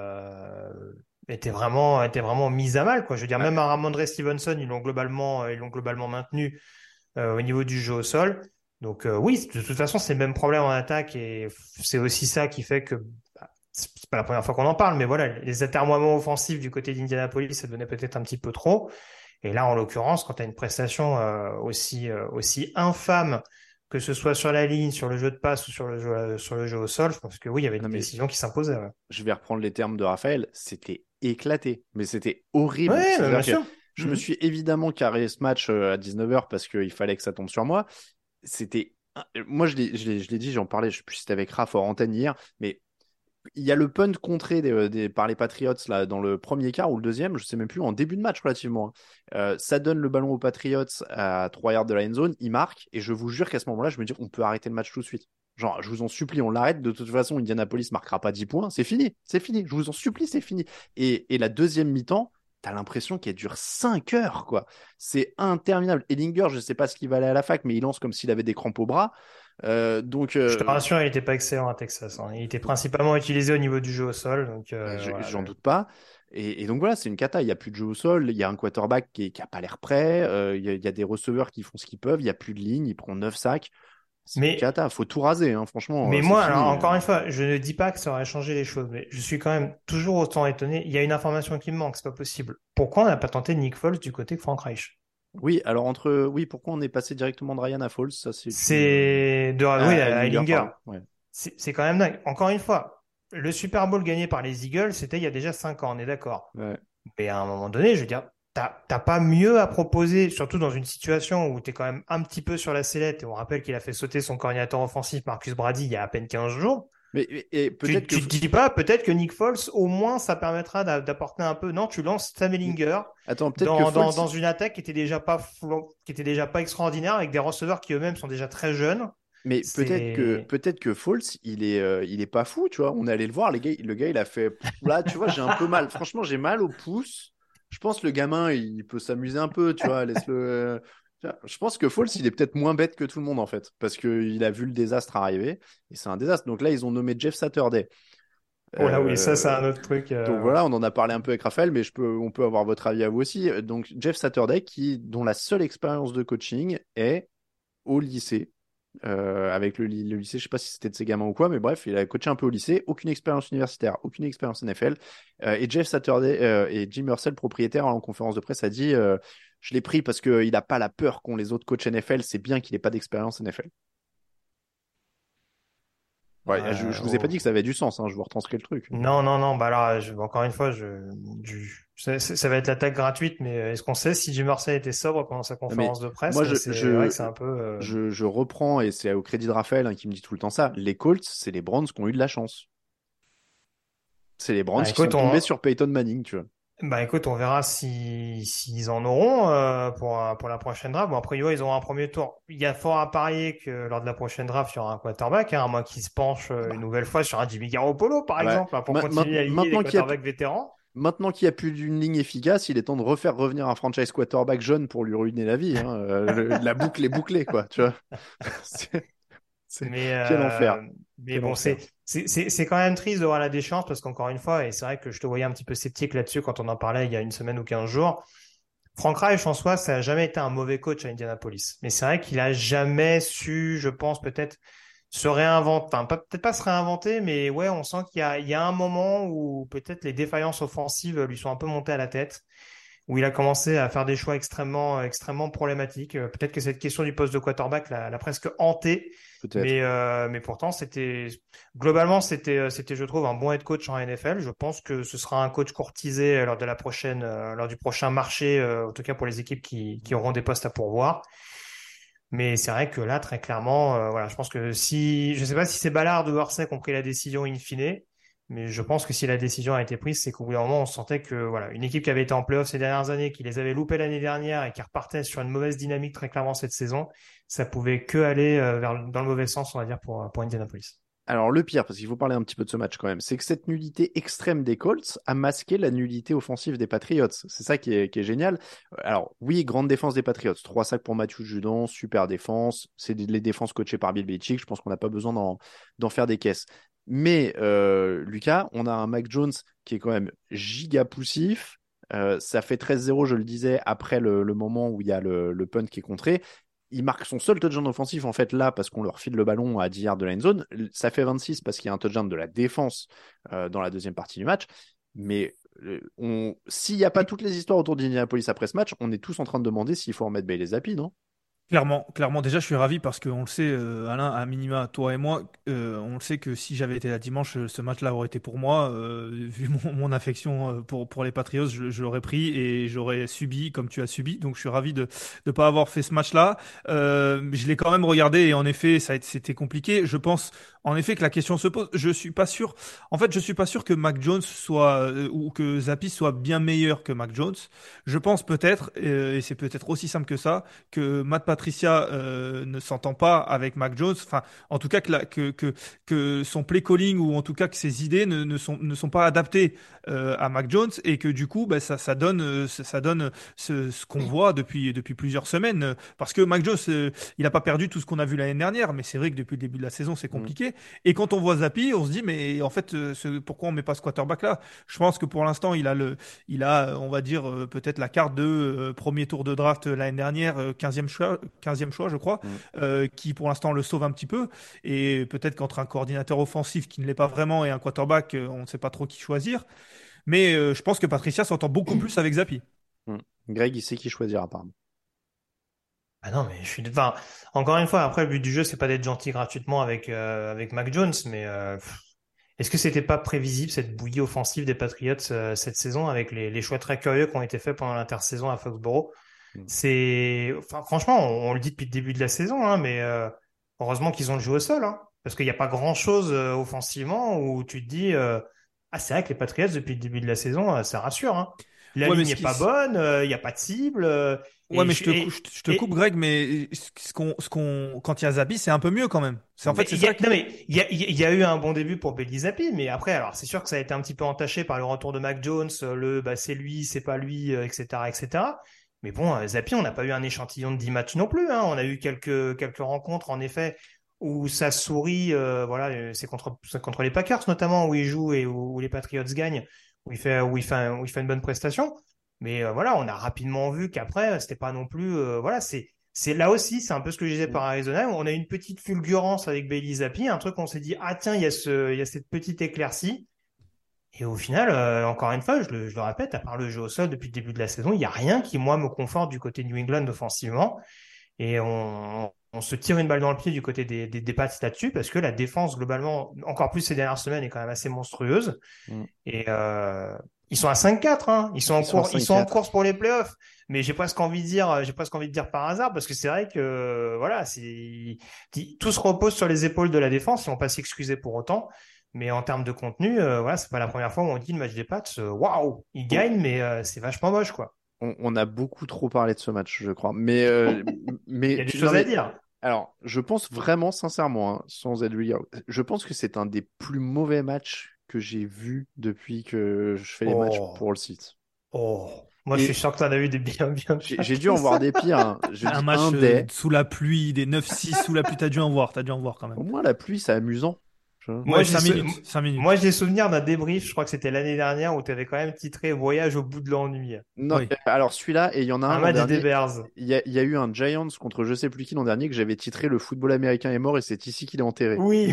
vraiment mise à mal, quoi. Je veux dire, même à Ramondre Stevenson, ils l'ont globalement maintenu au niveau du jeu au sol. Donc oui, de toute façon, c'est le même problème en attaque et c'est aussi ça qui fait que c'est pas la première fois qu'on en parle, mais voilà, les atermoiements offensifs du côté d'Indianapolis, ça devenait peut-être un petit peu trop. Et là, en l'occurrence, quand tu as une prestation aussi infâme, que ce soit sur la ligne, sur le jeu de passe ou sur le jeu au sol, je pense que oui, il y avait une décision qui s'imposait. Ouais. Je vais reprendre les termes de Raphaël, c'était éclaté, mais c'était horrible. Ouais, bien sûr. Je me suis évidemment carré ce match à 19h parce qu'il fallait que ça tombe sur moi. Moi, je l'ai dit, j'en parlais, je sais plus si c'était avec Raph en antenne hier, mais il y a le punt contré par les Patriots là, dans le premier quart ou le deuxième, je sais même plus, en début de match relativement. Ça donne le ballon aux Patriots à 3 yards de la end zone, ils marquent, et je vous jure qu'à ce moment-là, je me dis, on peut arrêter le match tout de suite. Genre, je vous en supplie, on l'arrête. De toute façon, Indianapolis marquera pas 10 points. C'est fini, c'est fini. Je vous en supplie, c'est fini. Et la deuxième mi-temps, t'as l'impression qu'elle dure 5 heures, quoi. C'est interminable. Ellinger, je sais pas ce qu'il va aller à la fac, mais il lance comme s'il avait des crampes au bras. Je te rassure, il n'était pas excellent à Texas, hein. Il était principalement utilisé au niveau du jeu au sol. Donc, voilà. J'en doute pas. Et donc voilà, c'est une cata. Il n'y a plus de jeu au sol. Il y a un quarterback qui a pas l'air prêt. Il y a des receveurs qui font ce qu'ils peuvent. Il n'y a plus de ligne. Il prend 9 sacs. C'est une cata. Faut tout raser, hein, franchement. Mais c'est moi, fini. alors, encore une fois, je ne dis pas que ça aurait changé les choses, mais je suis quand même toujours autant étonné. Il y a une information qui me manque, c'est pas possible. Pourquoi on n'a pas tenté Nick Foles du côté de Frank Reich? Oui, alors oui, pourquoi on est passé directement de Ryan à Foles? Ça, C'est oui, à Ellinger. Ouais. C'est quand même dingue. Encore une fois, le Super Bowl gagné par les Eagles, c'était il y a déjà 5 ans, on est d'accord. Ouais. Mais à un moment donné, je veux dire, t'as pas mieux à proposer, surtout dans une situation où t'es quand même un petit peu sur la sellette, et on rappelle qu'il a fait sauter son coordinateur offensif, Marcus Brady, il y a à peine 15 jours. Et peut-être tu te dis pas, peut-être que Nick Foles, au moins, ça permettra d'apporter un peu. Non, tu lances Sam Ellinger dans une attaque qui était déjà pas extraordinaire, avec des receveurs qui eux-mêmes sont déjà très jeunes. Mais peut-être que Foles, il est pas fou, tu vois. On est allé le voir, le gars, il a fait. Là, tu vois, j'ai un peu mal. Franchement, j'ai mal au pouce. Je pense que le gamin, il peut s'amuser un peu, tu vois. Laisse-le. Je pense que Foles, il est peut-être moins bête que tout le monde, en fait, parce qu'il a vu le désastre arriver, et c'est un désastre. Donc là, ils ont nommé Jeff Saturday. Oh là oui, ça, c'est un autre truc. Donc voilà, on en a parlé un peu avec Raphaël, mais on peut avoir votre avis à vous aussi. Donc Jeff Saturday, dont la seule expérience de coaching est au lycée. Avec le lycée, je sais pas si c'était de ses gamins ou quoi, mais bref, il a coaché un peu au lycée, aucune expérience universitaire, aucune expérience NFL. Et Jeff Saturday et Jim Irsay, propriétaire, en conférence de presse, a dit je l'ai pris parce qu'il n'a pas la peur qu'ont les autres coachs NFL, c'est bien qu'il n'ait pas d'expérience NFL. Ouais, je vous ai pas dit que ça avait du sens, hein, je vous retranscris le truc. Non, bah alors, encore une fois, ça va être l'attaque gratuite, mais est-ce qu'on sait si Jim Irsay était sobre pendant sa conférence de presse? Moi, c'est vrai que c'est un peu. Je reprends, et c'est au crédit de Raphaël, hein, qui me dit tout le temps ça. Les Colts, c'est les Browns qui ont eu de la chance. C'est les Browns qui sont tombés sur Peyton Manning, tu vois. Bah écoute, on verra s'ils en auront pour la prochaine draft. Bon, a priori, ils auront un premier tour. Il y a fort à parier que lors de la prochaine draft, il y aura un quarterback, hein, à moins qu'il se penche une nouvelle fois sur un Jimmy Garoppolo, par exemple, hein, pour continuer à aligner les quarterbacks vétérans. Maintenant qu'il n'y a plus d'une ligne efficace, il est temps de refaire revenir un franchise quarterback jeune pour lui ruiner la vie. Hein. La boucle est bouclée, quoi, tu vois. Quel enfer. Mais bon, c'est quand même triste de voir la déchéance, parce qu'encore une fois, et c'est vrai que je te voyais un petit peu sceptique là-dessus quand on en parlait il y a une semaine ou 15 jours, Frank Reich en soi, ça n'a jamais été un mauvais coach à Indianapolis. Mais c'est vrai qu'il a jamais su, je pense, peut-être se réinventer, enfin, peut-être pas se réinventer, mais ouais, on sent qu'il y a un moment où peut-être les défaillances offensives lui sont un peu montées à la tête, où il a commencé à faire des choix extrêmement problématiques. Peut-être que cette question du poste de quarterback l'a presque hanté. Mais pourtant, globalement, c'était, je trouve, un bon head coach en NFL. Je pense que ce sera un coach courtisé lors du prochain marché, en tout cas pour les équipes qui auront des postes à pourvoir. Mais c'est vrai que là, très clairement, voilà, je pense que je sais pas si c'est Ballard ou Irsay qui ont pris la décision in fine, mais je pense que si la décision a été prise, c'est qu'au bout d'un moment, on sentait que, voilà, une équipe qui avait été en playoff ces dernières années, qui les avait loupés l'année dernière et qui repartait sur une mauvaise dynamique très clairement cette saison, ça pouvait que aller dans le mauvais sens, on va dire, pour Indianapolis. Alors le pire, parce qu'il faut parler un petit peu de ce match quand même, c'est que cette nullité extrême des Colts a masqué la nullité offensive des Patriots. C'est ça qui est génial. Alors oui, grande défense des Patriots, 3 sacs pour Matthew Judon, super défense, c'est les défenses coachées par Bill Belichick, je pense qu'on n'a pas besoin d'en faire des caisses. Mais Lucas, on a un Mac Jones qui est quand même giga poussif, ça fait 13-0, je le disais, après le moment où il y a le punt qui est contré. Il marque son seul touchdown offensif, en fait, là, parce qu'on leur file le ballon à 10 yards de la end zone. Ça fait 26 parce qu'il y a un touchdown de la défense dans la deuxième partie du match. Mais s'il n'y a pas toutes les histoires autour d'Indianapolis après ce match, on est tous en train de demander s'il faut remettre Bailey Zappi, non? Clairement. Déjà, je suis ravi parce qu'on le sait, Alain, à minima, toi et moi, on le sait que si j'avais été là dimanche, ce match-là aurait été pour moi. Vu mon affection pour les Patriots, je l'aurais pris et j'aurais subi comme tu as subi. Donc, je suis ravi de ne pas avoir fait ce match-là. Je l'ai quand même regardé et en effet, c'était compliqué. Je pense, En effet, que la question se pose. Je suis pas sûr. En fait, je suis pas sûr que Mac Jones soit ou que Zappi soit bien meilleur que Mac Jones. Je pense peut-être, et c'est peut-être aussi simple que ça, que Matt Patricia ne s'entend pas avec Mac Jones. Enfin, en tout cas que son play calling ou en tout cas que ses idées ne sont pas adaptées à Mac Jones et que du coup, bah, ça donne ce qu'on voit depuis plusieurs semaines. Parce que Mac Jones, il n'a pas perdu tout ce qu'on a vu l'année dernière, mais c'est vrai que depuis le début de la saison, c'est compliqué. Et quand on voit Zappi, on se dit, mais en fait, pourquoi on met pas ce quarterback là? Je pense que pour l'instant, on va dire, peut-être la carte de premier tour de draft l'année dernière, 15e choix, je crois, qui pour l'instant le sauve un petit peu. Et peut-être qu'entre un coordinateur offensif qui ne l'est pas vraiment et un quarterback, on ne sait pas trop qui choisir. Mais je pense que Patricia s'entend beaucoup plus avec Zappi. Greg, il sait qui choisir apparemment. Ah non, mais enfin, encore une fois, après, le but du jeu, c'est pas d'être gentil gratuitement avec Mac Jones, mais est-ce que c'était pas prévisible cette bouillie offensive des Patriots cette saison avec les choix très curieux qui ont été faits pendant l'intersaison à Foxborough? Enfin, franchement, on le dit depuis le début de la saison, hein, mais heureusement qu'ils ont le jeu au sol, hein, parce qu'il n'y a pas grand-chose offensivement où tu te dis, ah, c'est vrai que les Patriots depuis le début de la saison, ça rassure, hein. La Ouais, mais ligne n'est pas bonne, il n'y a pas de cible. Ouais, Et mais je- je te coupe, Greg, mais quand il y a Zappi, c'est un peu mieux quand même. En fait, c'est ça non, mais il y a eu un bon début pour Bailey Zappi, mais après, alors c'est sûr que ça a été un petit peu entaché par le retour de Mac Jones, bah c'est lui, c'est pas lui, etc., etc. Mais bon, Zappi, on n'a pas eu un échantillon de 10 matchs non plus, hein. On a eu quelques rencontres, en effet, où ça sourit, voilà, c'est contre les Packers notamment, où il joue et où les Patriots gagnent, où il fait une bonne prestation. Mais voilà, on a rapidement vu qu'après, c'était pas non plus, voilà, c'est là aussi, c'est un peu ce que je disais par Arizona. On a eu une petite fulgurance avec Bailey Zappi, un truc où on s'est dit, ah tiens, il y a cette petite éclaircie. Et au final, encore une fois, je le répète, à part le jeu au sol depuis le début de la saison, il n'y a rien qui, moi, me conforte du côté New England offensivement. Et on se tire une balle dans le pied du côté des Pats là-dessus, parce que la défense, globalement, encore plus ces dernières semaines, est quand même assez monstrueuse. Et ils sont à 5-4, hein. Ils sont en course pour les playoffs. Mais j'ai presque envie de dire par hasard, parce que c'est vrai que voilà, tout se repose sur les épaules de la défense. Ils vont pas s'excuser pour autant. Mais en termes de contenu, voilà, c'est pas la première fois où on dit le match des Pats, waouh, ils gagnent, mais c'est vachement moche, quoi. On a beaucoup trop parlé de ce match, je crois. Mais, Il y a des choses à dire. Alors, je pense vraiment, sincèrement, hein, sans être vulgaire, je pense que c'est un des plus mauvais matchs que j'ai vu depuis que je fais les matchs pour le site. Moi, je suis sûr que tu en as eu des bien pires. J'ai dû en voir des pires. Hein. un match sous la pluie, des 9-6 sous la pluie, t'as dû en voir quand même. Au moins, la pluie, c'est amusant. Moi, 5 minutes. Moi, j'ai souvenir d'un débrief, je crois que c'était l'année dernière, où tu avais quand même titré Voyage au bout de l'ennui. Non, oui. Alors celui-là, et il y en a un match dernier, des Bears. Il y a eu un Giants contre je sais plus qui l'an dernier que j'avais titré Le football américain est mort et c'est ici qu'il est enterré. Oui.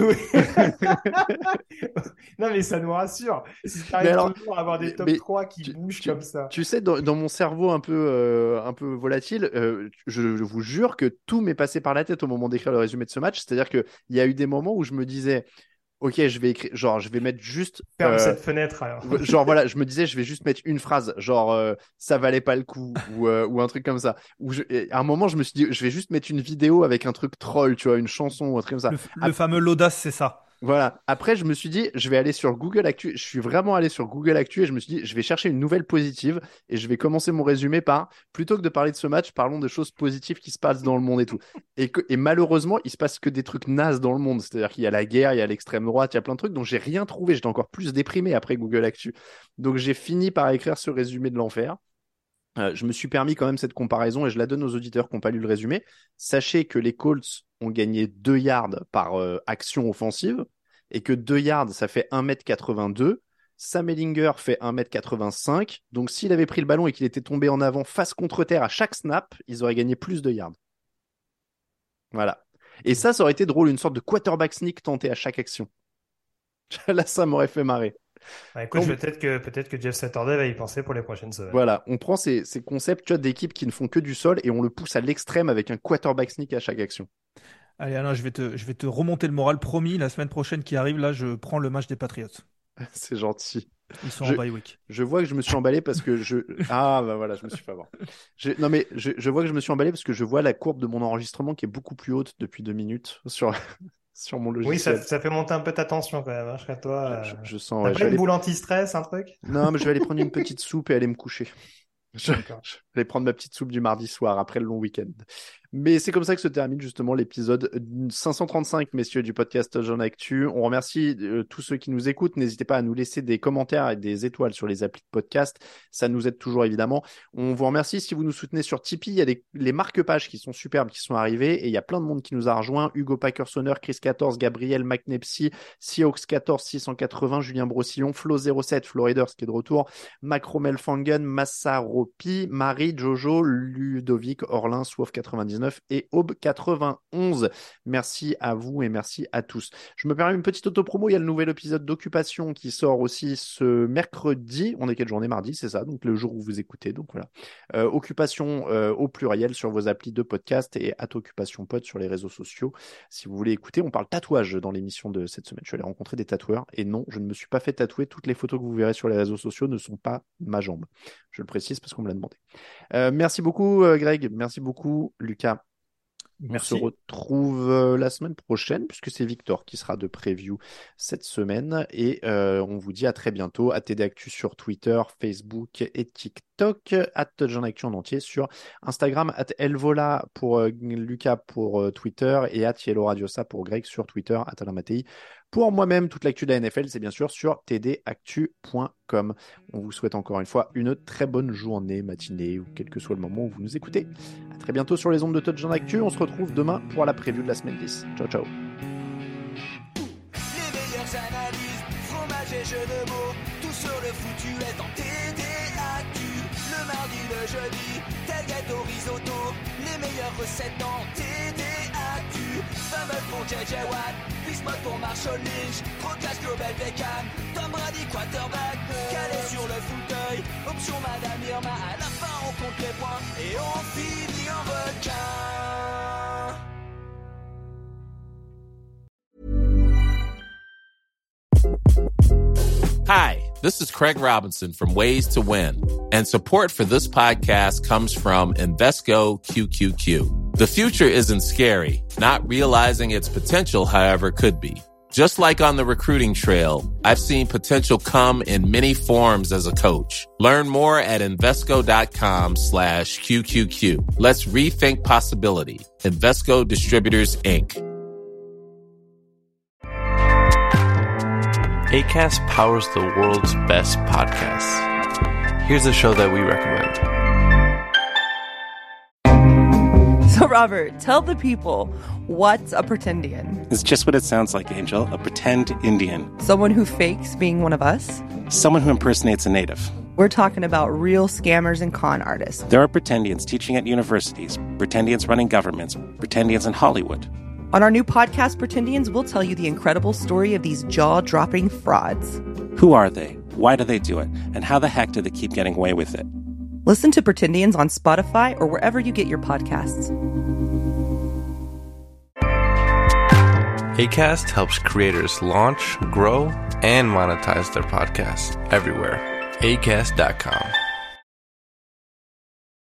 Non, mais ça nous rassure. Si tu arrives toujours à avoir des top 3 qui bougent comme ça. Tu sais, dans mon cerveau un peu volatile, je vous jure que tout m'est passé par la tête au moment d'écrire le résumé de ce match. C'est-à-dire qu'il y a eu des moments où je me disais... Ok, je vais écrire, genre, je vais mettre juste. Ferme cette fenêtre, alors. Genre, voilà, je me disais, je vais juste mettre une phrase, genre, ça valait pas le coup, ou un truc comme ça. À un moment, je me suis dit, je vais juste mettre une vidéo avec un truc troll, tu vois, une chanson ou un truc comme ça. Le fameux l'audace, c'est ça. Voilà. Après, je me suis dit, je vais aller sur Google Actu. Je suis vraiment allé sur Google Actu et je me suis dit, je vais chercher une nouvelle positive et je vais commencer mon résumé par, plutôt que de parler de ce match, parlons des choses positives qui se passent dans le monde et tout. Et malheureusement, il se passe que des trucs nazes dans le monde. C'est-à-dire qu'il y a la guerre, il y a l'extrême droite, il y a plein de trucs dont j'ai rien trouvé. J'étais encore plus déprimé après Google Actu. Donc, j'ai fini par écrire ce résumé de l'enfer. Je me suis permis quand même cette comparaison et je la donne aux auditeurs qui n'ont pas lu le résumé. Sachez que les Colts ont gagné 2 yards par action offensive et que 2 yards, ça fait 1m82. Sam Ehlinger fait 1m85. Donc, s'il avait pris le ballon et qu'il était tombé en avant face contre terre à chaque snap, ils auraient gagné plus de yards. Voilà. Et ça aurait été drôle, une sorte de quarterback sneak tenté à chaque action. Là, ça m'aurait fait marrer. Bah, écoute, peut-être que Jeff Saturday va y penser pour les prochaines semaines. Voilà, on prend ces concepts, tu vois, d'équipes qui ne font que du sol et on le pousse à l'extrême avec un quarterback sneak à chaque action. Allez, Alain, je vais te remonter le moral. Promis, la semaine prochaine qui arrive, là, je prends le match des Patriots. C'est gentil. Ils sont en bye week. Je vois que je me suis emballé parce que Ah, bah voilà, je me suis fait avoir. Non, mais je vois que je me suis emballé parce que je vois la courbe de mon enregistrement qui est beaucoup plus haute depuis 2 minutes sur mon logiciel. Oui, ça fait monter un peu ta tension quand même, jusqu'à toi. Je sens. T'as pas une boule anti-stress, un truc? Non, mais je vais aller prendre une petite soupe et aller me coucher. Je vais prendre ma petite soupe du mardi soir après le long week-end. Mais c'est comme ça que se termine justement l'épisode 535, messieurs, du podcast Touch Down Actu. On remercie tous ceux qui nous écoutent. N'hésitez pas à nous laisser des commentaires et des étoiles sur les applis de podcast. Ça nous aide toujours, évidemment. On vous remercie si vous nous soutenez sur Tipeee. Il y a les marque-pages qui sont superbes, qui sont arrivées. Et il y a plein de monde qui nous a rejoints. Hugo Packersonner, Chris14, Gabriel McNepsy, Seahawks14, 680, Julien Brossillon, Flo07, Floriders qui est de retour, Macromel Fangen, Massaropi, Marie, Jojo, Ludovic, Orlin, Swaff99 et Aube91. Merci à vous et merci à tous. Je me permets une petite autopromo. Il y a le nouvel épisode d'Occupation qui sort aussi ce mercredi. On est quelle journée? Mardi, c'est ça. Donc le jour où vous écoutez. Donc voilà. Occupation au pluriel sur vos applis de podcast et @OccupationPod sur les réseaux sociaux. Si vous voulez écouter, on parle tatouage dans l'émission de cette semaine. Je suis allé rencontrer des tatoueurs et non, je ne me suis pas fait tatouer. Toutes les photos que vous verrez sur les réseaux sociaux ne sont pas ma jambe. Je le précise parce qu'on me l'a demandé. Merci beaucoup Greg. Merci beaucoup Lucas. Merci. On se retrouve la semaine prochaine puisque c'est Victor qui sera de preview cette semaine et on vous dit à très bientôt. @TD Actu sur Twitter, Facebook et TikTok, @JeanActu en entier sur Instagram, @Elvola pour Lucas pour Twitter et @YellowRadiosa pour Greg sur Twitter, @Alain Mattei. Pour moi-même, toute l'actu de la NFL, c'est bien sûr sur tdactu.com. On vous souhaite encore une fois une très bonne journée, matinée ou quel que soit le moment où vous nous écoutez. À très bientôt sur les ondes de Touch Down Actu. On se retrouve demain pour la preview de la semaine 10. Ciao, ciao. Les meilleures analyses, fromage et jeux de mots, tout sur le foutu est en TDAQ. Le mardi, le jeudi, tailgate au risotto, les meilleures recettes en TDAQ. Fumble pour JJ Watt, Bismuth pour Marshall Lynch, Procast Global Beckham, Tom Brady quarterback, calé sur le fauteuil, option Madame Irma, à la fin on compte les points et on finit en requin. Hi, this is Craig Robinson from Ways to Win, and support for this podcast comes from Invesco QQQ. The future isn't scary. Not realizing its potential, however, could be. Just like on the recruiting trail, I've seen potential come in many forms as a coach. Learn more at Invesco.com/QQQ. Let's rethink possibility. Invesco Distributors, Inc. Acast powers the world's best podcasts. Here's a show that we recommend. So, Robert, tell the people, what's a pretendian? It's just what it sounds like, Angel. A pretend Indian. Someone who fakes being one of us? Someone who impersonates a native. We're talking about real scammers and con artists. There are pretendians teaching at universities, pretendians running governments, pretendians in Hollywood. On our new podcast, Pretendians, we'll tell you the incredible story of these jaw-dropping frauds. Who are they? Why do they do it? And how the heck do they keep getting away with it? Listen to Pretendians on Spotify or wherever you get your podcasts. Acast helps creators launch, grow, and monetize their podcasts everywhere. Acast.com.